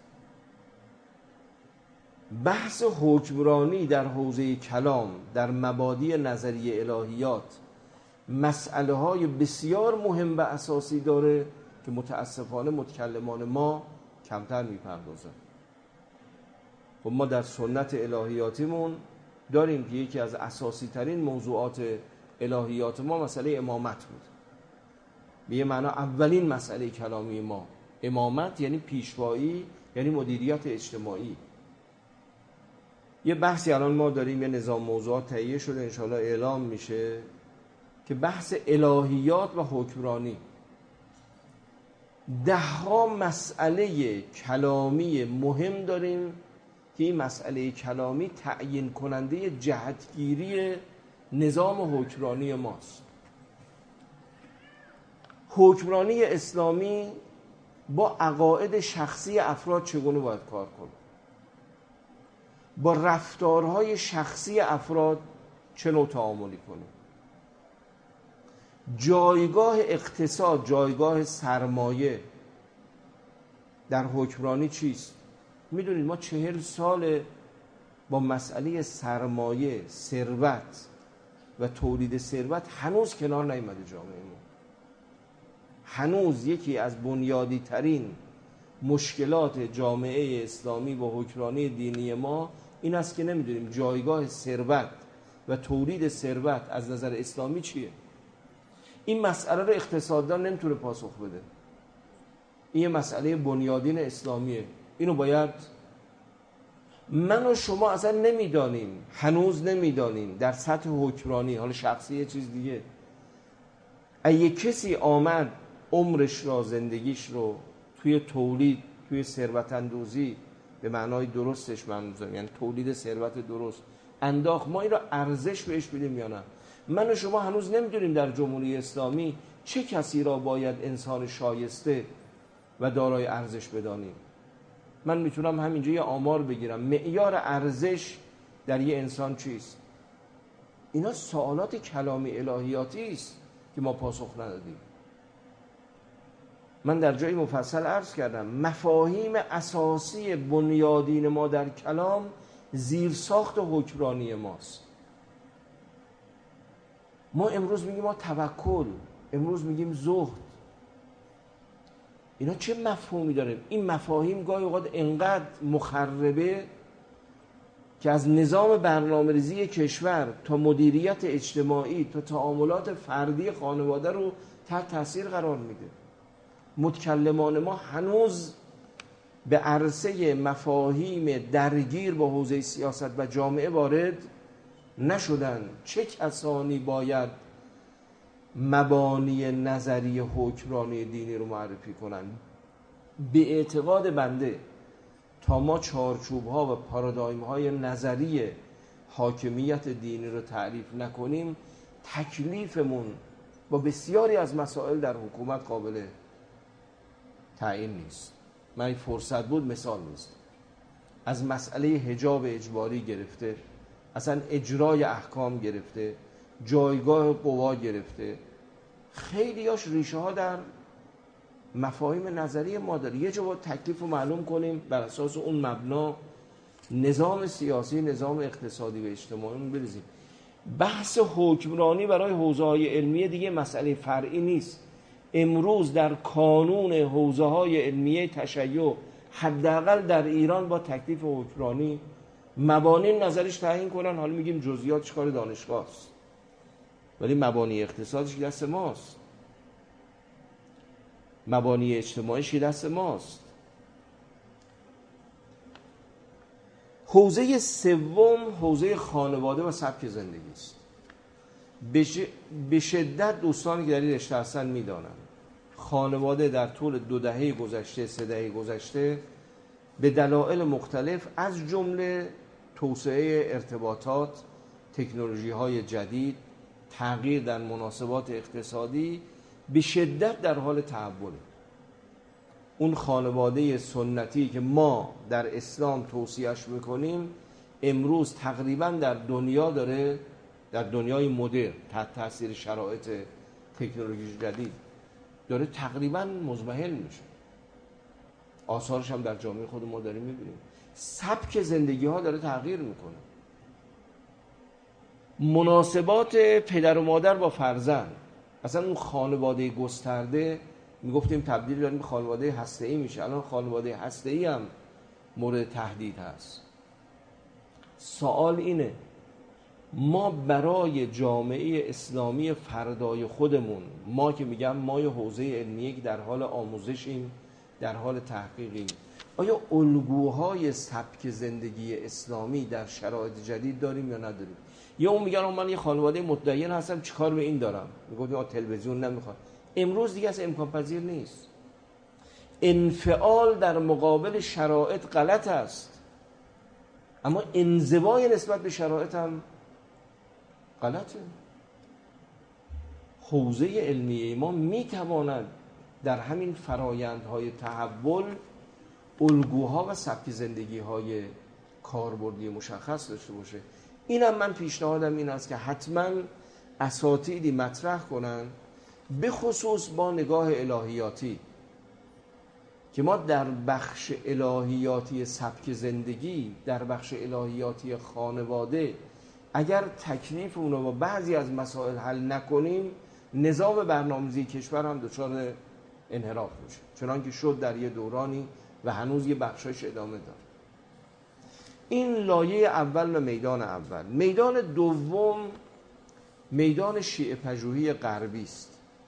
بحث حکمرانی در حوزه کلام، در مبادی نظری الهیات، مسئله های بسیار مهم و اساسی داره که متاسفانه متکلمان ما کمتر میپردازن. و ما در سنت الهیاتیمون داریم که یکی از اساسی ترین موضوعات الهیات ما مسئله امامت بود. به یه معنا اولین مسئله کلامی ما امامت، یعنی پیشوایی، یعنی مدیریت اجتماعی. یه بحثی الان ما داریم، یه نظام موضوعات تهیه شده، انشاءالله اعلام میشه، که بحث الهیات و حکمرانی. ده ها مسئله کلامی مهم داریم که این مسئله کلامی تعیین کننده جهتگیری نظام حکمرانی ماست. حکمرانی اسلامی با عقاید شخصی افراد چگونه باید کار کنه؟ با رفتارهای شخصی افراد چه نوع تعاملی کنه؟ جایگاه اقتصاد، جایگاه سرمایه در حکمرانی چیست؟ میدونید ما چهل سال با مسئله سرمایه، ثروت و تولید ثروت هنوز کنار نیامده جامعه ما. هنوز یکی از بنیادی ترین مشکلات جامعه اسلامی و حکمرانی دینی ما این است که نمیدونیم جایگاه ثروت و تولید ثروت از نظر اسلامی چیه. این مسئله رو اقتصاددان نمیتونه پاسخ بده. این یه مسئله بنیادین اسلامیه. اینو باید من و شما اصلا نمیدانیم، هنوز نمیدانیم در سطح حکمرانی، حالا شخصی یه چیز دیگه، اگه کسی آمد عمرش را، زندگیش رو توی تولید، توی ثروت اندوزی به معنای درستش منظورم، یعنی تولید ثروت درست انداخت، ما این را ارزش بهش بدیم یا نه؟ من و شما هنوز نمیدونیم در جمهوری اسلامی چه کسی را باید انسان شایسته و دارای ارزش بدانیم. من میتونم همینجا یه آمار بگیرم، معیار ارزش در یه انسان چیست؟ اینا سوالات کلامی الهیاتی است که ما پاسخ ندادیم. من در جای مفصل عرض کردم مفاهیم اساسی بنیادین ما در کلام زیرساخت حکمرانی ماست. ما امروز میگیم ما توکل، امروز میگیم زهد. اینا چه مفهومی داره؟ این مفاهیم گاهی اوقات انقدر مخربه که از نظام برنامه‌ریزی کشور تا مدیریت اجتماعی تا تعاملات فردی خانواده رو تحت تاثیر قرار میده. متکلمان ما هنوز به عرصه مفاهیم درگیر با حوزه سیاست و جامعه وارد نشدن. چه کسانی باید مبانی نظری حکمرانی دینی رو معرفی کنن؟ به اعتقاد بنده تا ما چارچوب ها و پارادایم های نظری حاکمیت دینی رو تعریف نکنیم، تکلیفمون با بسیاری از مسائل در حکومت قابل تعیین نیست. من این فرصت بود مثال نیست، از مسئله حجاب اجباری گرفته، اصلا اجرای احکام گرفته، جایگاه قوا گرفته، خیلی هاش ریشه ها در مفاهیم نظری ما داره. یه جا باید تکلیف رو معلوم کنیم، بر اساس اون مبنا نظام سیاسی، نظام اقتصادی و اجتماعی رو بریزیم. بحث حکمرانی برای حوزه های علمیه دیگه مسئله فرعی نیست. امروز در کانون حوزه های علمیه تشیع حداقل در ایران با تکلیف حکمرانی مبانی نظرش تعیین کنن. حالا میگیم جزئیات کار دانشگاه است، ولی مبانی اقتصادش دست ماست، مبانی اجتماعیش دست ماست. حوزه سوم حوزه خانواده و سبک زندگی است. به شدت دوستانی که در این رشته هستن میدانن خانواده در طول دو دهه گذشته، سه دهه گذشته به دلایل مختلف از جمله توسعه ارتباطات، تکنولوژی های جدید، تغییر در مناسبات اقتصادی به شدت در حال تحوله. اون خانواده سنتی که ما در اسلام توصیهش میکنیم امروز تقریبا در دنیا داره، در دنیای مدرن تحت تاثیر شرایط تکنولوژی جدید داره تقریبا مضمحل میشه. آثارش هم در جامعه خود ما داریم میبینیم. سبک زندگی ها داره تغییر میکنه. مناسبات پدر و مادر با فرزند، اصلا اون خانواده گسترده میگفتیم تبدیل داریم به خانواده هسته‌ای میشه، الان خانواده هسته‌ای هم مورد تهدید هست. سوال اینه ما برای جامعه اسلامی فردای خودمون، ما که میگم ما یه حوزه علمیه که در حال آموزشیم، در حال تحقیقیم، آیا الگوهای سبک زندگی اسلامی در شرایط جدید داریم یا نداریم؟ یا اون میگن من یه خانواده متدین هستم چیکار به این دارم؟ میگفتیم تلویزیون نمیخواد. امروز دیگه اصلا امکان پذیر نیست. انفعال در مقابل شرایط غلط است، اما انزوای نسبت به شرایط هم غلطه. حوزه علمیه ما میتواند در همین فرایندهای تحول الگوها و سبک زندگی‌های کاربردی مشخص داشته باشه. اینم من پیشنهادم این است که حتما اساتیدی مطرح کنن، به خصوص با نگاه الهیاتی، که ما در بخش الهیاتی سبک زندگی، در بخش الهیاتی خانواده اگر تکلیف اونو با بعضی از مسائل حل نکنیم، نظام برنامه‌ریزی کشور هم دچار انحراف میشه، چنانکه شد در یه دورانی و هنوز یه بخشایش ادامه داره. این لایه اول و میدان اول. میدان دوم میدان شیعه پژوهی غربی است.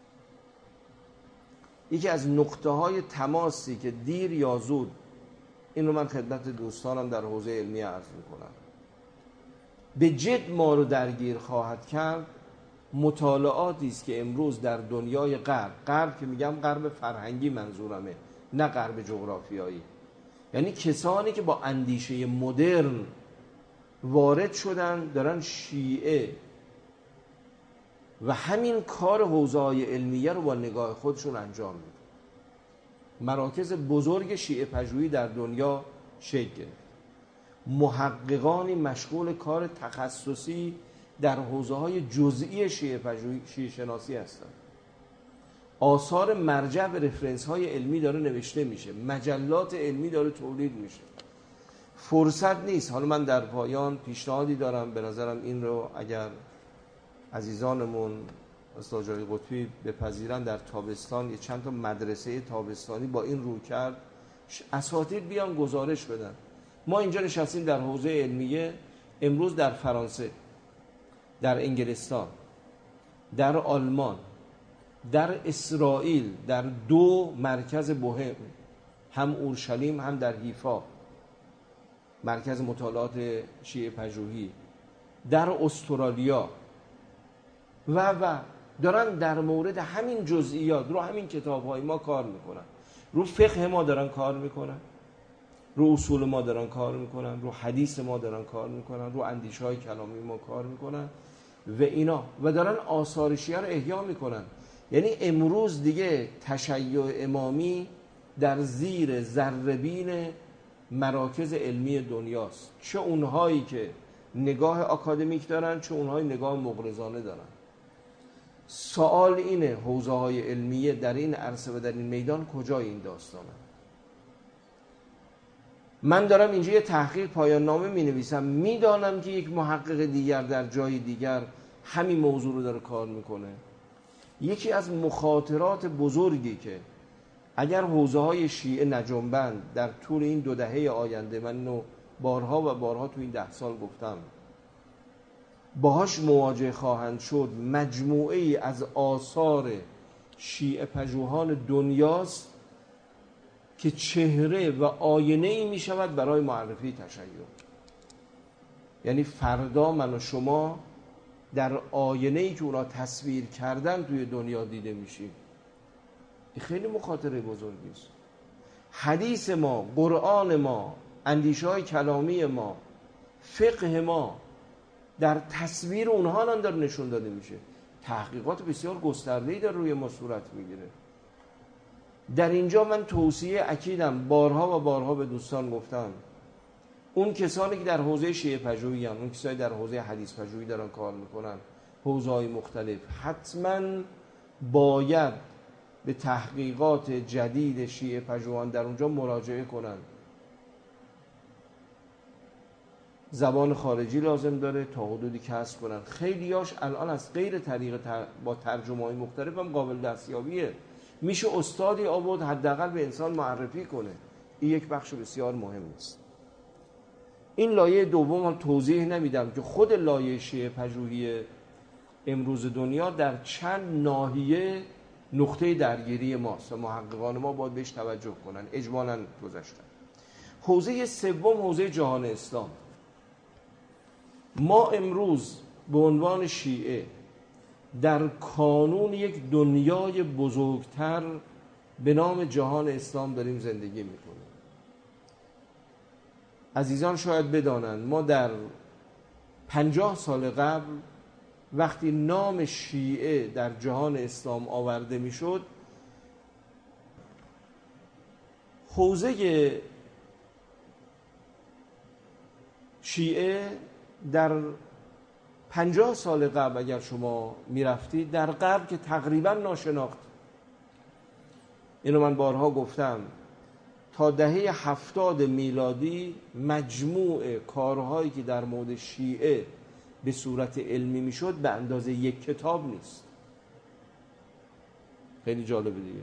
یکی از نقطه های تماسی که دیر یا زود، این رو من خدمت دوستانم در حوزه علمی عرض میکنم، به جد ما رو درگیر خواهد کرد، مطالعاتی است که امروز در دنیای غرب، غرب که میگم غرب فرهنگی منظورمه، نه غرب جغرافیایی، یعنی کسانی که با اندیشه مدرن وارد شدن دارن شیعه و همین کار حوزه‌های علمیه رو با نگاه خودشون انجام میدن. مراکز بزرگ شیعه پژوهی در دنیا شکل گرفت، محققانی مشغول کار تخصصی در حوزه‌های جزئی شیعه پژوهی، شیعه شناسی هستند. آثار مرجع و رفرنس‌های علمی داره نوشته میشه، مجلات علمی داره تولید میشه. فرصت نیست. حالا من در پایان پیشنهادی دارم، به نظرم این رو اگر عزیزانمون استاد جای قطبی بپذیرن، در تابستان یه چند تا مدرسه تابستانی با این رو کرد اساتید بیان گزارش بدن. ما اینجا نشستیم در حوزه علمیه، امروز در فرانسه، در انگلستان، در آلمان، در اسرائیل، در دو مرکز مهم، هم اورشلیم هم در حیفا، مرکز مطالعات شیعه پژوهی، در استرالیا و و دارن در مورد همین جزئیات رو همین کتاب‌های ما کار میکنن، رو فقه ما دارن کار میکنن، رو اصول ما دارن کار میکنن، رو حدیث ما دارن کار میکنن، رو اندیشه‌های کلامی ما کار میکنن و اینا، و دارن آثار شیعه رو احیا میکنن. یعنی امروز دیگه تشیع امامی در زیر ذره‌بین مراکز علمی دنیاست، چه اونهایی که نگاه آکادمیک دارن، چه اونهایی نگاه مغرضانه دارن. سوال اینه حوزه‌های علمیه در این عرصه و در این میدان کجای این داستانه؟ من دارم اینجا یه تحقیق پایان نامه می نویسم، میدانم که یک محقق دیگر در جای دیگر همین موضوع رو داره کار میکنه. یکی از مخاطرات بزرگی که اگر حوزه‌های شیعه نجنبند در طول این دو دهه آینده، من اینو بارها و بارها تو این ده سال گفتم، باهاش مواجه خواهند شد، مجموعه ای از آثار شیعه پژوهان دنیاست که چهره و آینه ای می شود برای معرفی تشیع. یعنی فردا من و شما در آینه ای که اونا تصویر کردن توی دنیا دیده میشیم. این خیلی مخاطره بزرگی است. حدیث ما، قرآن ما، اندیشه های کلامی ما، فقه ما در تصویر اونها هم داره نشون داده میشه. تحقیقات بسیار گسترده‌ای در روی ما صورت میگیره. در اینجا من توصیه اکیدم، بارها و بارها به دوستان گفتم، اون کسانی که در حوزه شیعه پژوهی هستند، اون کسانی در حوزه حدیث پژوهی دارن کار میکنن، حوزه‌های مختلف، حتما باید به تحقیقات جدید شیعه پژوهان در اونجا مراجعه کنن. زبان خارجی لازم داره تا حدودی کسب کنن. خیلیاش الان از غیر طریق تر... با ترجمه‌های مختلف هم قابل دستیابیه. میشه استادی آورد حداقل به انسان معرفی کنه. این یک بخش بسیار مهم است. این لایه دوم هم توضیح نمیدم که خود لایه شیعه پژوهی امروز دنیا در چند ناحیه نقطه درگیری ماست و محققان ما باید بهش توجه کنن. اجمالاً گذاشتن. حوزه سوم حوزه جهان اسلام. ما امروز به عنوان شیعه در کانون یک دنیای بزرگتر به نام جهان اسلام داریم زندگی میکنیم. عزیزان شاید بدانند ما در پنجاه سال قبل وقتی نام شیعه در جهان اسلام آورده میشد، حوزه شیعه در پنجاه سال قبل اگر شما میرفتید در غرب که تقریبا ناشناخت. اینو من بارها گفتم، تا دهه هفتاد میلادی مجموع کارهایی که در مورد شیعه به صورت علمی میشد به اندازه یک کتاب نیست. خیلی جالبه دیگه.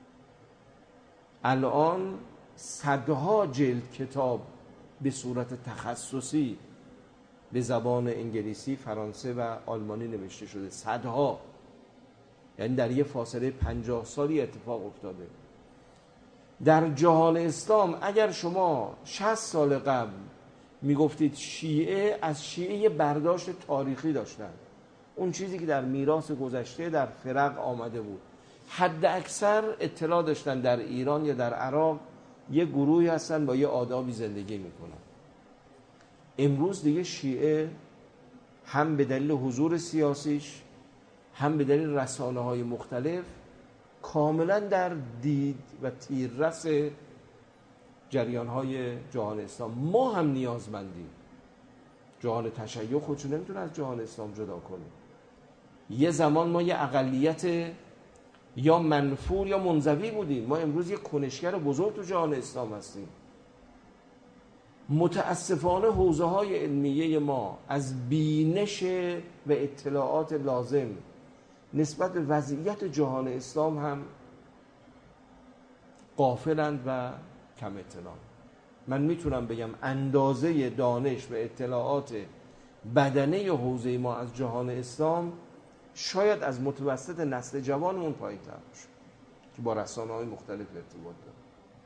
الان صدها جلد کتاب به صورت تخصصی به زبان انگلیسی، فرانسه و آلمانی نوشته شده. صدها. یعنی در یه فاصله پنجاه سالی اتفاق افتاده. در جهان اسلام اگر شما شصت سال قبل میگفتید شیعه، از شیعه یه برداشت تاریخی داشتن، اون چیزی که در میراث گذشته در فرق آمده بود. حد اکثر اطلاع داشتن در ایران یا در عراق یه گروهی هستن با یه آدابی زندگی میکنن. امروز دیگه شیعه هم به دلیل حضور سیاسیش، هم به دلیل رسانه های مختلف، کاملا در دید و تیررس جریان های جهان اسلام. ما هم نیازمندیم. جهان تشیع خودشو نمیتونه از جهان اسلام جدا کنه. یه زمان ما یه اقلیت یا منفور یا منزوی بودیم، ما امروز یه کنشگر بزرگ تو جهان اسلام هستیم. متاسفانه حوزه های علمیه ما از بینش و اطلاعات لازم نسبت به وضعیت جهان اسلام هم غافلند و کم اطلاع. من میتونم بگم اندازه دانش و اطلاعات بدنه حوزه ما از جهان اسلام شاید از متوسط نسل جوانمون پایین‌تر باشه که با رسانه‌های مختلف ارتباط داره.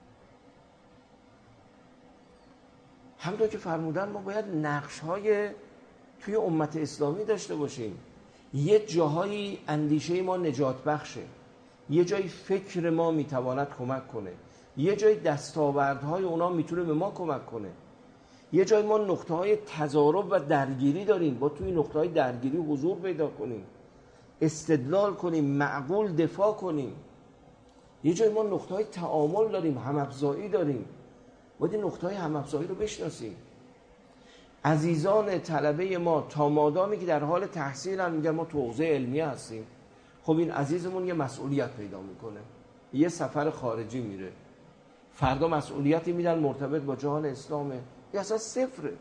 همونطور که فرمودن ما باید نقش‌های توی امت اسلامی داشته باشیم. یه جاهایی اندیشه ما نجات بخشه، یه جایی فکر ما میتواند کمک کنه، یه جایی دستاوردهای اونا میتونه به ما کمک کنه، یه جایی ما نقطه‌های تضارب و درگیری داریم، با توی نقطه‌های درگیری حضور پیدا کنیم، استدلال کنیم، معقول دفاع کنیم. یه جایی ما نقطه‌های تعامل داریم، هم‌افزایی داریم، باید این نقطه‌های هم‌افزایی رو بشناسیم. عزیزان طلبه ما تا مادامی که در حال تحصیل هم میگن ما تو حوزه علمیه هستیم، خب این عزیزمون یه مسئولیت پیدا میکنه، یه سفر خارجی میره، فردا مسئولیتی میدن مرتبط با جهان اسلامه، یه اصلا صفره.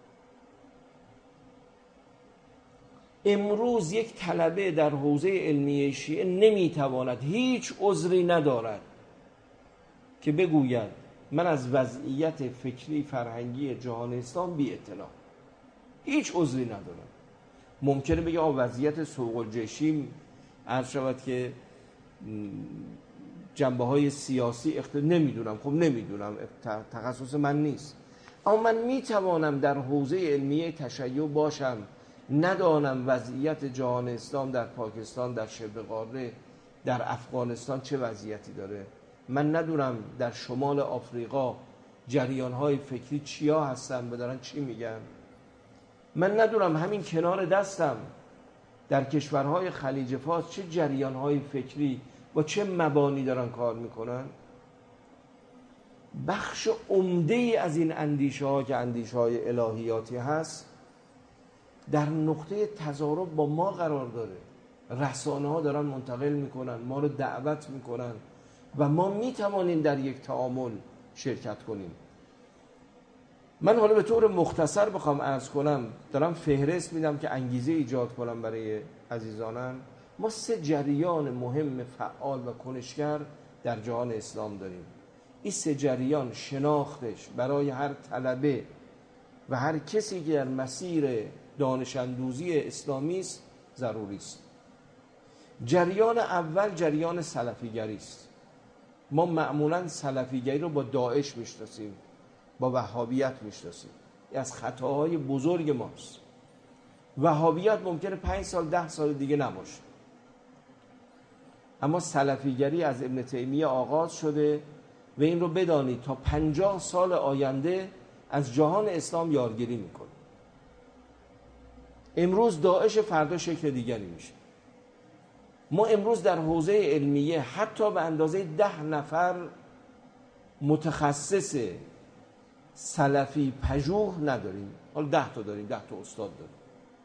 امروز یک طلبه در حوزه علمیه شیعه نمیتواند، هیچ عذری ندارد که بگوید من از وضعیت فکری فرهنگی جهان اسلام بی اطلاع. هیچ عذری ندارم. ممکنه بگه آ وضعیت سوق الجشی عرض شود که جنبه های سیاسی اخت... نمیدونم، خب نمیدونم، تخصص من نیست. اما من میتوانم در حوزه علمیه تشیع باشم، ندانم وضعیت جهان اسلام در پاکستان، در شبه قاره، در افغانستان چه وضعیتی داره. من ندونم در شمال آفریقا جریان‌های فکری چیا هستن و دارن چی میگن. من ندونم همین کنار دستم در کشورهای خلیج فارس چه جریان‌های فکری با چه مبانی دارن کار میکنن. بخش عمده از این اندیشه ها که اندیشه های الهیاتی هست در نقطه تضارب با ما قرار داره. رسانه ها دارن منتقل میکنن، ما رو دعوت میکنن و ما میتوانیم در یک تعامل شرکت کنیم. من حالا به طور مختصر بخوام عرض کنم، دارم فهرست میدم که انگیزه ایجاد کنم برای عزیزانم. ما سه جریان مهم فعال و کنشگر در جهان اسلام داریم. این سه جریان شناختش برای هر طلبه و هر کسی که در مسیر دانش اندوزی اسلامی است ضروری است. جریان اول جریان سلفیگری است. ما معمولا سلفیگری رو با داعش میشناسیم، با وهابیت میشناسیم. این از خطاهای بزرگ ماست. وهابیت ممکنه پنج سال ده سال دیگه نباشه، اما سلفیگری از ابن تیمیه آغاز شده و این رو بدانید تا پنجاه سال آینده از جهان اسلام یارگیری میکنه. امروز داعش، فردا شکل دیگری میشه. ما امروز در حوزه علمیه حتی به اندازه ده نفر متخصص سلفی پژوه نداریم. حالا ده تا داریم، ده تا استاد داریم.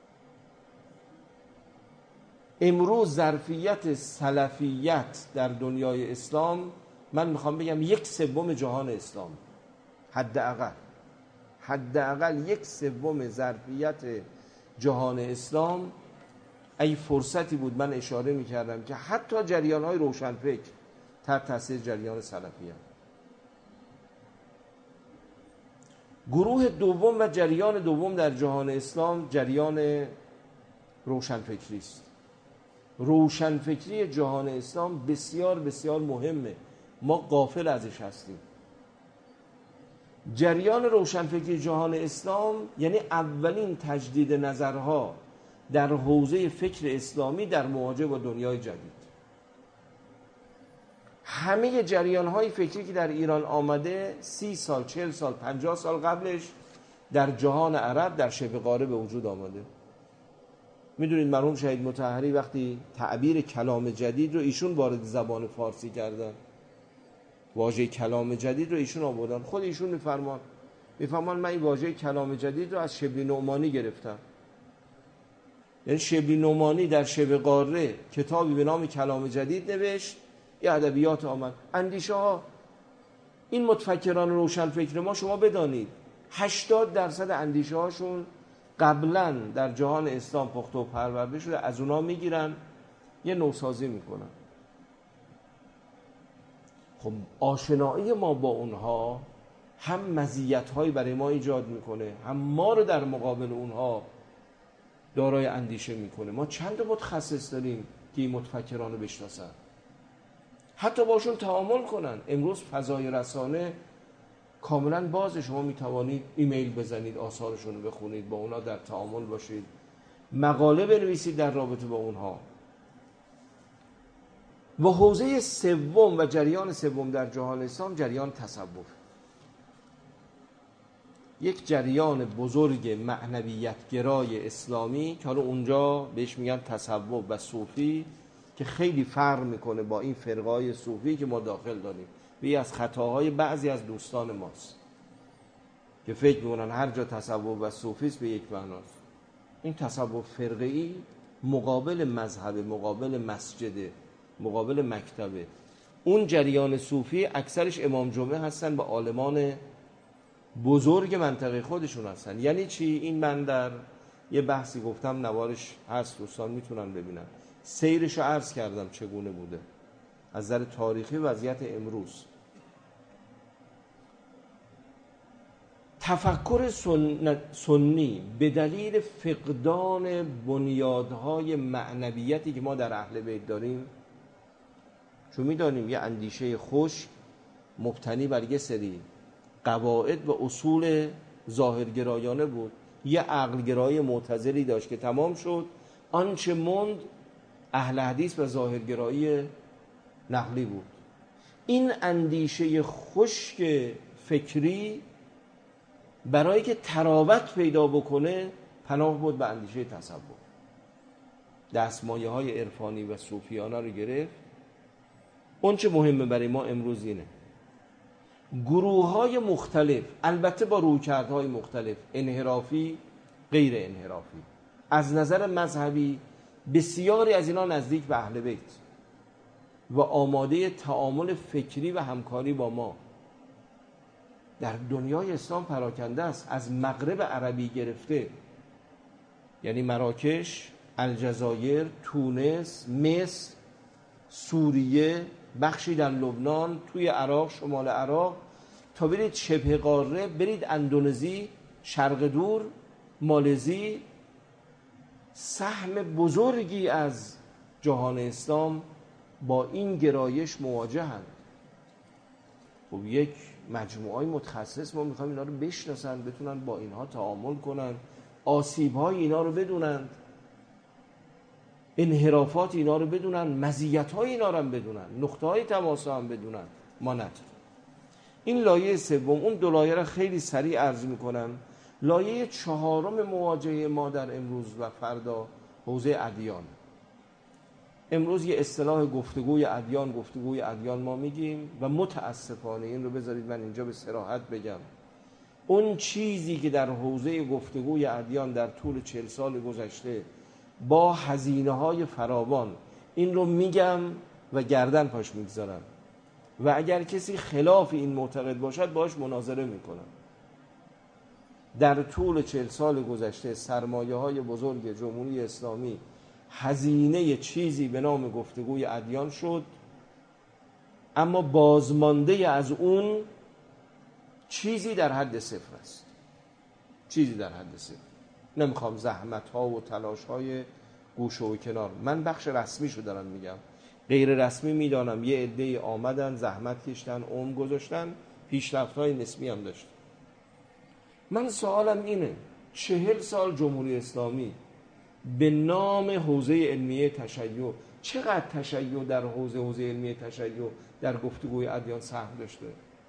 امروز ظرفیت سلفیت در دنیای اسلام، من میخوام بگم یک سوم جهان اسلام، حداقل حداقل یک سوم ظرفیت جهان اسلام. ای فرصتی بود من اشاره میکردم که حتی جریان‌های روشنفکر تحت تاثیر جریان سلفیت. گروه دوم و جریان دوم در جهان اسلام جریان روشنفکری است. روشنفکری جهان اسلام بسیار بسیار مهمه، ما غافل ازش هستیم. جریان روشنفکری جهان اسلام یعنی اولین تجدید نظرها در حوزه فکر اسلامی در مواجهه با دنیای جدید. همه جریان‌های فکری که در ایران آمده سی سال، چهل سال، پنجاه سال قبلش در جهان عرب در شبه قاره به وجود آمده. میدونید مرحوم شهید مطهری وقتی تعبیر کلام جدید رو ایشون وارد زبان فارسی کردن، واژه کلام جدید رو ایشون آوردن، خود ایشون میفرمان میفرمان من این واژه کلام جدید رو از شبلی نعمانی گرفتم. یعنی شبلی نعمانی در شبه قاره کتابی به نام کلام جدید نوشت، یه ادبیات آمد، اندیشه ها. این متفکران روشنفکر ما شما بدانید هشتاد درصد اندیشه هاشون قبلا در جهان اسلام پخته و پرورده شده، از اونا میگیرن یه نوسازی میکنن. خب آشنایی ما با اونها هم مزیت‌هایی برای ما ایجاد میکنه، هم ما رو در مقابل اونها دارای اندیشه میکنه. ما چند متخصص داریم که این متفکران رو بشناسن، حتی باشون تعامل کنن. امروز فضای رسانه کاملا بازه، شما میتوانید ایمیل بزنید، آثارشون رو بخونید، با اونا در تعامل باشید، مقاله بنویسید در رابطه با اونها. و حوزه سوم و جریان سوم در جهان اسلام جریان تصوف، یک جریان بزرگ معنویت گرای اسلامی که حالا اونجا بهش میگن تصوف و صوفی، که خیلی فرق میکنه با این فرقای صوفی که ما داخل داریم. و از خطاهای بعضی از دوستان ماست که فکر میکنن هر جا تصوف و صوفیست به یک معناست. این تصوف فرقه‌ای مقابل مذهب، مقابل مسجد، مقابل مکتبه. اون جریان صوفی اکثرش امام جمعه هستن و عالمان بزرگ منطقه خودشون هستن. یعنی چی؟ این من در یه بحثی گفتم، نوارش هست، دوستان میتونن ببینن، سیرشو عرض کردم چگونه بوده از نظر تاریخی وضعیت امروز. تفکر سنی به دلیل فقدان بنیادهای معنویتی که ما در اهل بیت داریم، چون میدانیم یه اندیشه خوش مبتنی بر یه سری قواعد و اصول ظاهرگرایانه بود، یه عقلگرایی معتزلی داشت که تمام شد، آنچه موند اهل حدیث و ظاهرگرایی نقلی بود. این اندیشه خشک فکری برای که تراوت پیدا بکنه پناه بود به اندیشه تصوف. دستمایه های عرفانی و صوفیانه رو گرفت. اون چه مهمه برای ما امروز اینه، گروه های مختلف، البته با رویکردهای مختلف، انحرافی، غیر انحرافی، از نظر مذهبی بسیاری از اینا نزدیک به اهل بیت و آماده تعامل فکری و همکاری با ما در دنیای اسلام پراکنده است. از مغرب عربی گرفته، یعنی مراکش، الجزایر، تونس، مصر، سوریه، بخشی در لبنان، توی عراق، شمال عراق، تا برید شبه قاره، برید اندونزی، شرق دور، مالزی، سهم بزرگی از جهان اسلام با این گرایش مواجهند. خب یک مجموعه متخصص ما میخوایم اینا رو بشناسن، بتونن با اینها تعامل کنن، آسیب‌های اینا رو بدونن، انحرافات اینا رو بدونن، مزیت‌های اینا رو هم بدونن، نقطه‌های تماس هم بدونن. ما نداریم. این لایه سوم. اون دو لایه را خیلی سریع عرض میکنم. لایه چهارم مواجهه ما در امروز و فردا حوزه ادیان. امروز یه اصطلاح گفتگوی ادیان، گفتگوی ادیان ما میگیم و متاسفانه این رو بذارید من اینجا به صراحت بگم، اون چیزی که در حوزه گفتگوی ادیان در طول چهل سال گذشته با هزینه‌های فراوان، این رو میگم و گردن پاش میگذارم و اگر کسی خلاف این معتقد باشد باش مناظره میکنم. در طول چهل سال گذشته سرمایه‌های بزرگ جمهوری اسلامی هزینه چیزی به نام گفتگوی ادیان شد، اما بازمانده از اون چیزی در حد صفر است. چیزی در حد صفر. نمیخوام زحمت‌ها و تلاش‌های گوشه و کنار. من بخش رسمیشو دارم میگم، غیر رسمی میدانم یه عده‌ای آمدن، زحمت کشتن، عمر گذاشتن، پیشرفت‌های نسبی هم داشتن. من سوالم اینه، چهل سال جمهوری اسلامی به نام حوزه علمیه تشیع، چقدر تشیع در حوزه حوزه علمیه تشیع در گفتگوی ادیان سهم داشته؟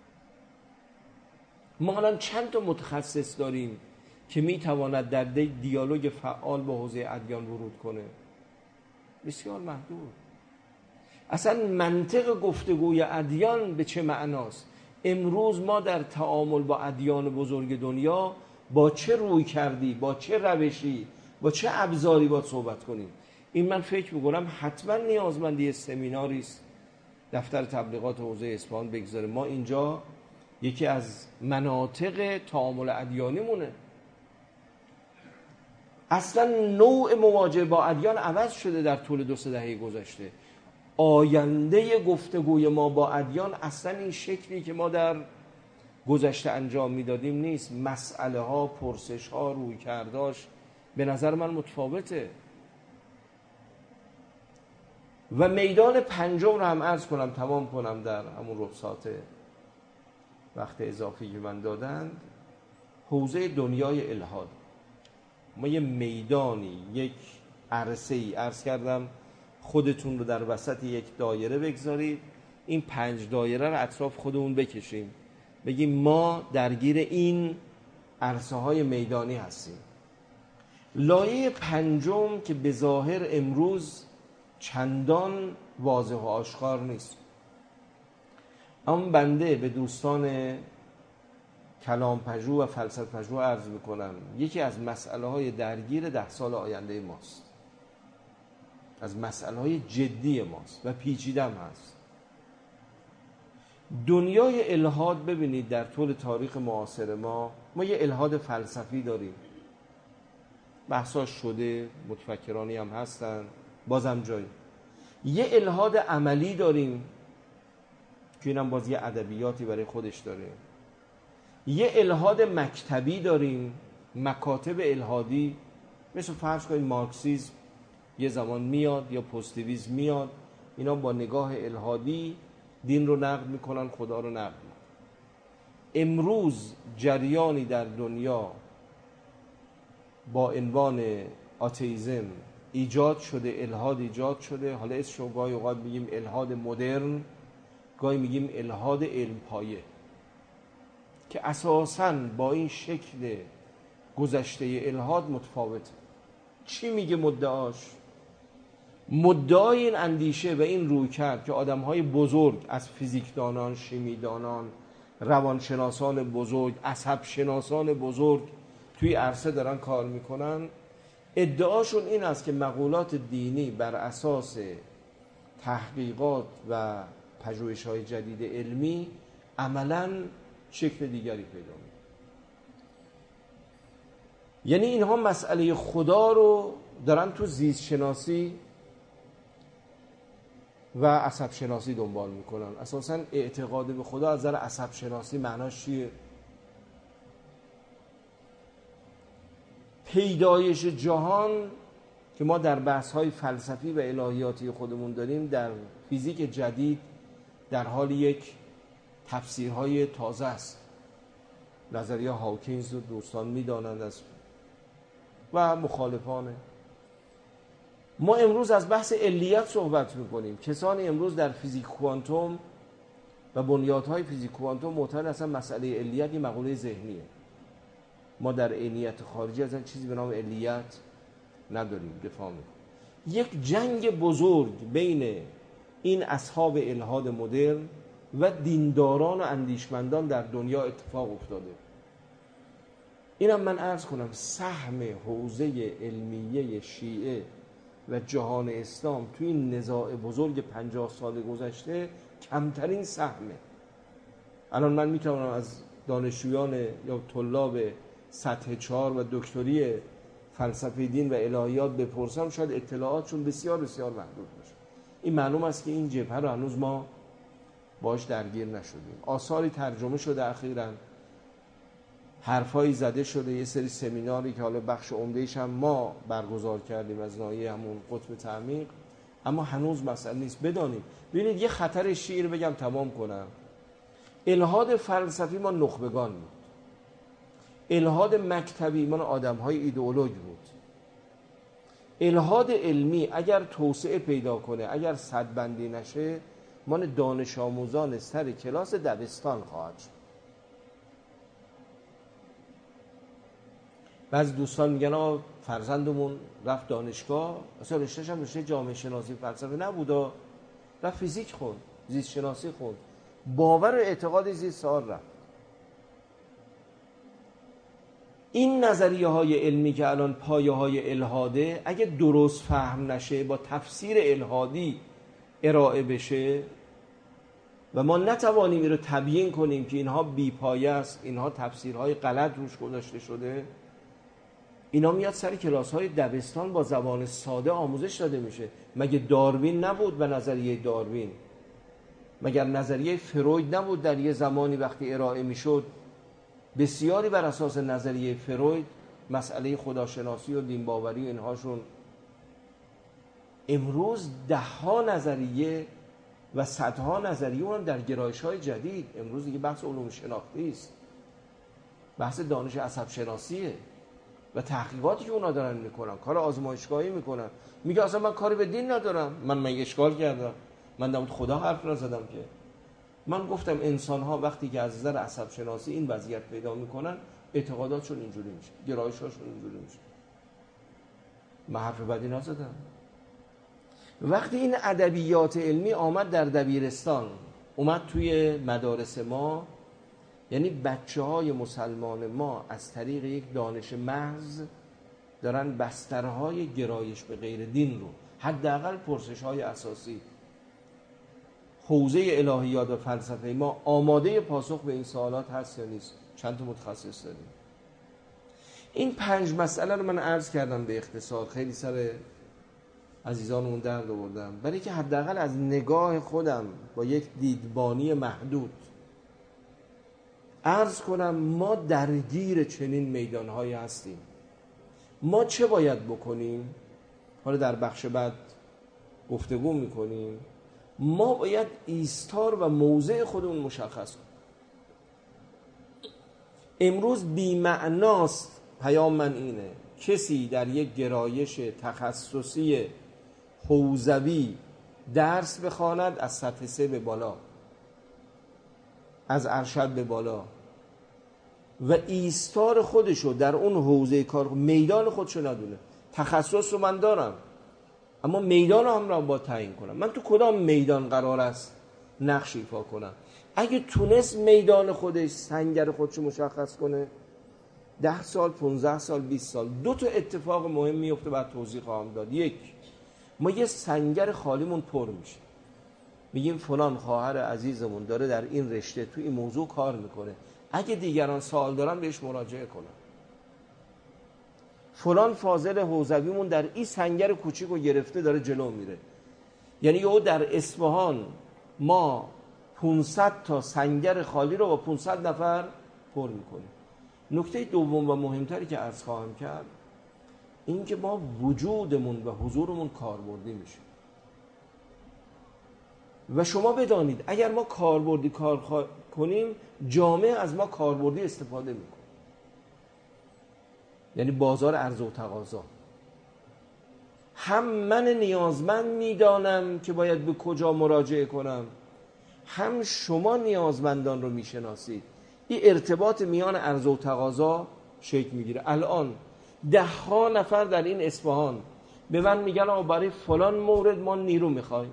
ما الان چند تا متخصص داریم که میتواند در دیالوگ فعال با حوزه ادیان ورود کنه؟ بسیار محدود. اصلا منطق گفتگوی ادیان به چه معناست؟ امروز ما در تعامل با ادیان بزرگ دنیا با چه روی کردی، با چه روشی، با چه ابزاری باید صحبت کنیم؟ این من فکر میکنم حتما نیازمندی سمیناری است دفتر تبلیغات حوزه اصفهان بگذاره. ما اینجا یکی از مناطق تعامل ادیانی مونه. اصلا نوع مواجهه با ادیان عوض شده در طول دو سه دهه گذشته. آینده گفتگوی ما با ادیان اصلا این شکلی که ما در گذشته انجام میدادیم نیست. مسئله ها، پرسش ها، روی کرداش به نظر من متفاوته. و میدان پنجم رو هم عرض کنم تمام کنم در همون ربع ساعت وقت اضافی که من دادند، حوزه دنیای الحاد. ما یه میدانی، یک عرصه ای عرض کردم، خودتون رو در وسط یک دایره بگذارید، این پنج دایره رو اطراف خودمون بکشیم، بگیم ما درگیر این عرصه های میدانی هستیم. لایه پنجم که به ظاهر امروز چندان واضح و آشکار نیست، اما بنده به دوستان کلام پژوه و فلسفه پژوه عرض میکنم یکی از مسئله های درگیر ده سال آینده ماست، از مسئله های جدی ماست و پیچیده هم هست. دنیای الحاد، ببینید در طول تاریخ معاصر ما ما یه الحاد فلسفی داریم، بحثاش شده، متفکرانی هم هستن، بازم جایی. یه الحاد عملی داریم که اینم باز یه ادبیاتی برای خودش داره. یه الحاد مکتبی داریم، مکاتب الحادی، مثل فرض کنید مارکسیسم یه زمان میاد یا پوزیتیویسم میاد، اینا با نگاه الحادی دین رو نقد میکنن، خدا رو نقد میکنن. امروز جریانی در دنیا با عنوان آتئیسم ایجاد شده، الحاد ایجاد شده. حالا اسمش گاهی اوقات میگیم الحاد مدرن، گاهی میگیم الحاد علم پایه، که اساساً با این شکل گذشته الحاد متفاوته. چی میگه مدعاش؟ مدعای این اندیشه و این روی کرد که آدم‌های بزرگ از فیزیکدانان، شیمیدانان، روانشناسان بزرگ، عصب شناسان بزرگ توی عرصه دارن کار میکنن، ادعاشون این است که مقولات دینی بر اساس تحقیقات و پژوهش‌های جدید علمی عملاً شکل دیگری پیدا می‌کنه. یعنی اینها مسئله خدا رو دارن تو زیست شناسی و عصب شناسی دنبال میکنن. اساساً اعتقاد به خدا از نظر عصب شناسی معناش چیه؟ پیدایش جهان که ما در بحث‌های فلسفی و الهیاتی خودمون داریم، در فیزیک جدید در حال یک تفسیرهای تازه است. نظریه هاکینز رو دوستان میدانند از و مخالفانه. ما امروز از بحث علیت صحبت میکنیم. کسانی امروز در فیزیک کوانتوم و بنیادهای فیزیک کوانتوم معتقدند اصلا مسئله علیت یه مقوله ذهنیه. ما در عینیت خارجی اصلا چیزی به نام علیت نداریم، دفاع میکنیم. یک جنگ بزرگ بین این اصحاب الحاد مدرن و دینداران و اندیشمندان در دنیا اتفاق افتاده. اینم من عرض کنم سهم حوزه علمیه شیعه و جهان اسلام توی این نزاع بزرگ پنجاه سال گذشته کمترین سهمه. الان من میتونم از دانشجویان یا طلاب سطح چهار و دکتری فلسفه دین و الهیات بپرسم، شاید اطلاعاتشون بسیار بسیار محدود باشه. این معلوم است که این جبهه رو هنوز ما باش درگیر نشدیم. آثاری ترجمه شده اخیراً حرفایی زده شده، یه سری سمیناری که حالا بخش عمده‌ایش هم ما برگزار کردیم از ناحیه همون قطب تعمیق، اما هنوز مسئله نیست. بدانید ببینید یه خطر شعر بگم تمام کنم. الحاد فلسفی ما نخبگان بود، الحاد مکتبی ما آدم‌های ایدئولوژ بود. الحاد علمی اگر توسعه پیدا کنه، اگر سدبندی نشه، مال دانش آموزان سر کلاس دبستان خواهد شد. بعضی دوستان میگن آقا فرزندمون رفت دانشگاه، اصلا رشته‌ش هم رشته جامعه شناسی فلسفه نبودا، رفت فیزیک خوند، زیست شناسی خوند، باور و اعتقاد زیست سال رفت. این نظریه های علمی که الان پایه های الحاده، اگه درست فهم نشه، با تفسیر الحادی ارائه بشه و ما نتوانیم این رو تبیین کنیم که اینها بی پایه است، اینها تفسیرهای غلط روش گذاشته شده، اینا میاد سر کلاس های دبستان با زبان ساده آموزش داده میشه. مگه داروین نبود به نظریه داروین؟ مگر نظریه فروید نبود در یه زمانی وقتی ارائه میشد بسیاری بر اساس نظریه فروید مسئله خداشناسی و دین باوری و اینهاشون؟ امروز ده ها نظریه و صدها نظریه اونم در گرایش های جدید. امروز دیگه بحث علوم شناختی است، بحث دانش عصب شناسیه و تحقیقاتی که اونا دارن میکنن، کار آزمایشگاهی میکنن. میگه اصلا من کاری به دین ندارم، من من اشکال کردم، من در مورد خدا حرف نزدم که. من گفتم انسان ها وقتی که از نظر عصب شناسی این وضعیت پیدا میکنن، اعتقاداتشون اینجوری میشه، گرایشاشون اینجوری میشه. من حرف بدی نزدم. وقتی این ادبیات علمی آمد در دبیرستان، اومد توی مدارس ما، یعنی بچه های مسلمان ما از طریق یک دانش محض دارن بسترهای گرایش به غیر دین رو، حداقل پرسش های اساسی حوزه الهیات و فلسفه ما آماده پاسخ به این سوالات هست یا نیست؟ چند تا متخصص داریم. این پنج مسئله رو من عرض کردم به اختصار، خیلی سر عزیزانمون درد آوردم، برای که حداقل از نگاه خودم با یک دیدبانی محدود عرض کنم ما درگیر چنین میدانهایی هستیم. ما چه باید بکنیم؟ حالا در بخش بعد گفتگو میکنیم. ما باید ایستار و موضع خودمون مشخص کنیم. امروز بی‌معناست، پیام من اینه، کسی در یک گرایش تخصصی حوزوی درس بخواند از سطح سه به بالا، از ارشد به بالا، و ایستار خودشو در اون حوزه کار، میدان خودشو ندونه. تخصص رو من دارم، اما میدان هم را با تعیین کنم. من تو کدام میدان قرار است نقش ایفا کنم؟ اگه تونست میدان خودش، سنگر خودشو مشخص کنه، ده سال، پونزده سال، بیست سال، دو تا اتفاق مهم میفته، بعد توضیح خواهم داد. یک، ما یه سنگر خالیمون پر میشه، میگیم فلان خواهر عزیزمون داره در این رشته تو این موضوع کار میکنه، اگه دیگران سوال دارن بهش مراجعه کنن. فلان فاضل حوزویمون در این سنگر کوچیکو گرفته داره جلو میره. یعنی او در اصفهان ما پانصد تا سنگر خالی رو با پانصد نفر پر میکنیم. نکته دوم و مهمتری که عرض خواهم کرد این که ما وجودمون و حضورمون کاربردی میشه. و شما بدانید اگر ما کاربردی کار خوا... کنیم، جامعه از ما کاربردی استفاده میکنه. یعنی بازار عرضه و تقاضا. هم من نیازمند میدانم که باید به کجا مراجعه کنم، هم شما نیازمندان رو میشناسید. این ارتباط میان عرضه و تقاضا شکل میگیره. الان ده ها نفر در این اصفهان به من میگن آقا برای فلان مورد ما نیرو میخوایم،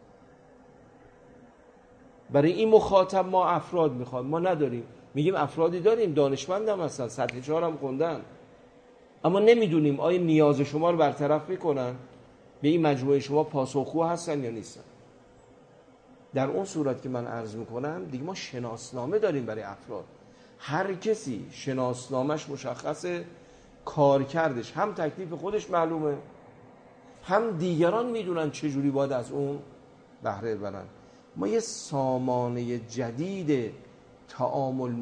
برای این مخاطب ما افراد میخوایم. ما نداریم. میگیم افرادی داریم، دانشمند هم هستن، سطح چهار هم خوندن، اما نمیدونیم آیا نیاز شما رو برطرف میکنن، به این مجموعه شما پاسخگو هستن یا نیستن. در اون صورت که من عرض میکنم دیگه ما شناسنامه داریم برای افراد. هر کسی شناسنامهش مشخصه، کارکردش هم تکلیف خودش معلومه، هم دیگران میدونن چجوری باید از اون بهره ببرن. ما یه سامانه جدید تعامل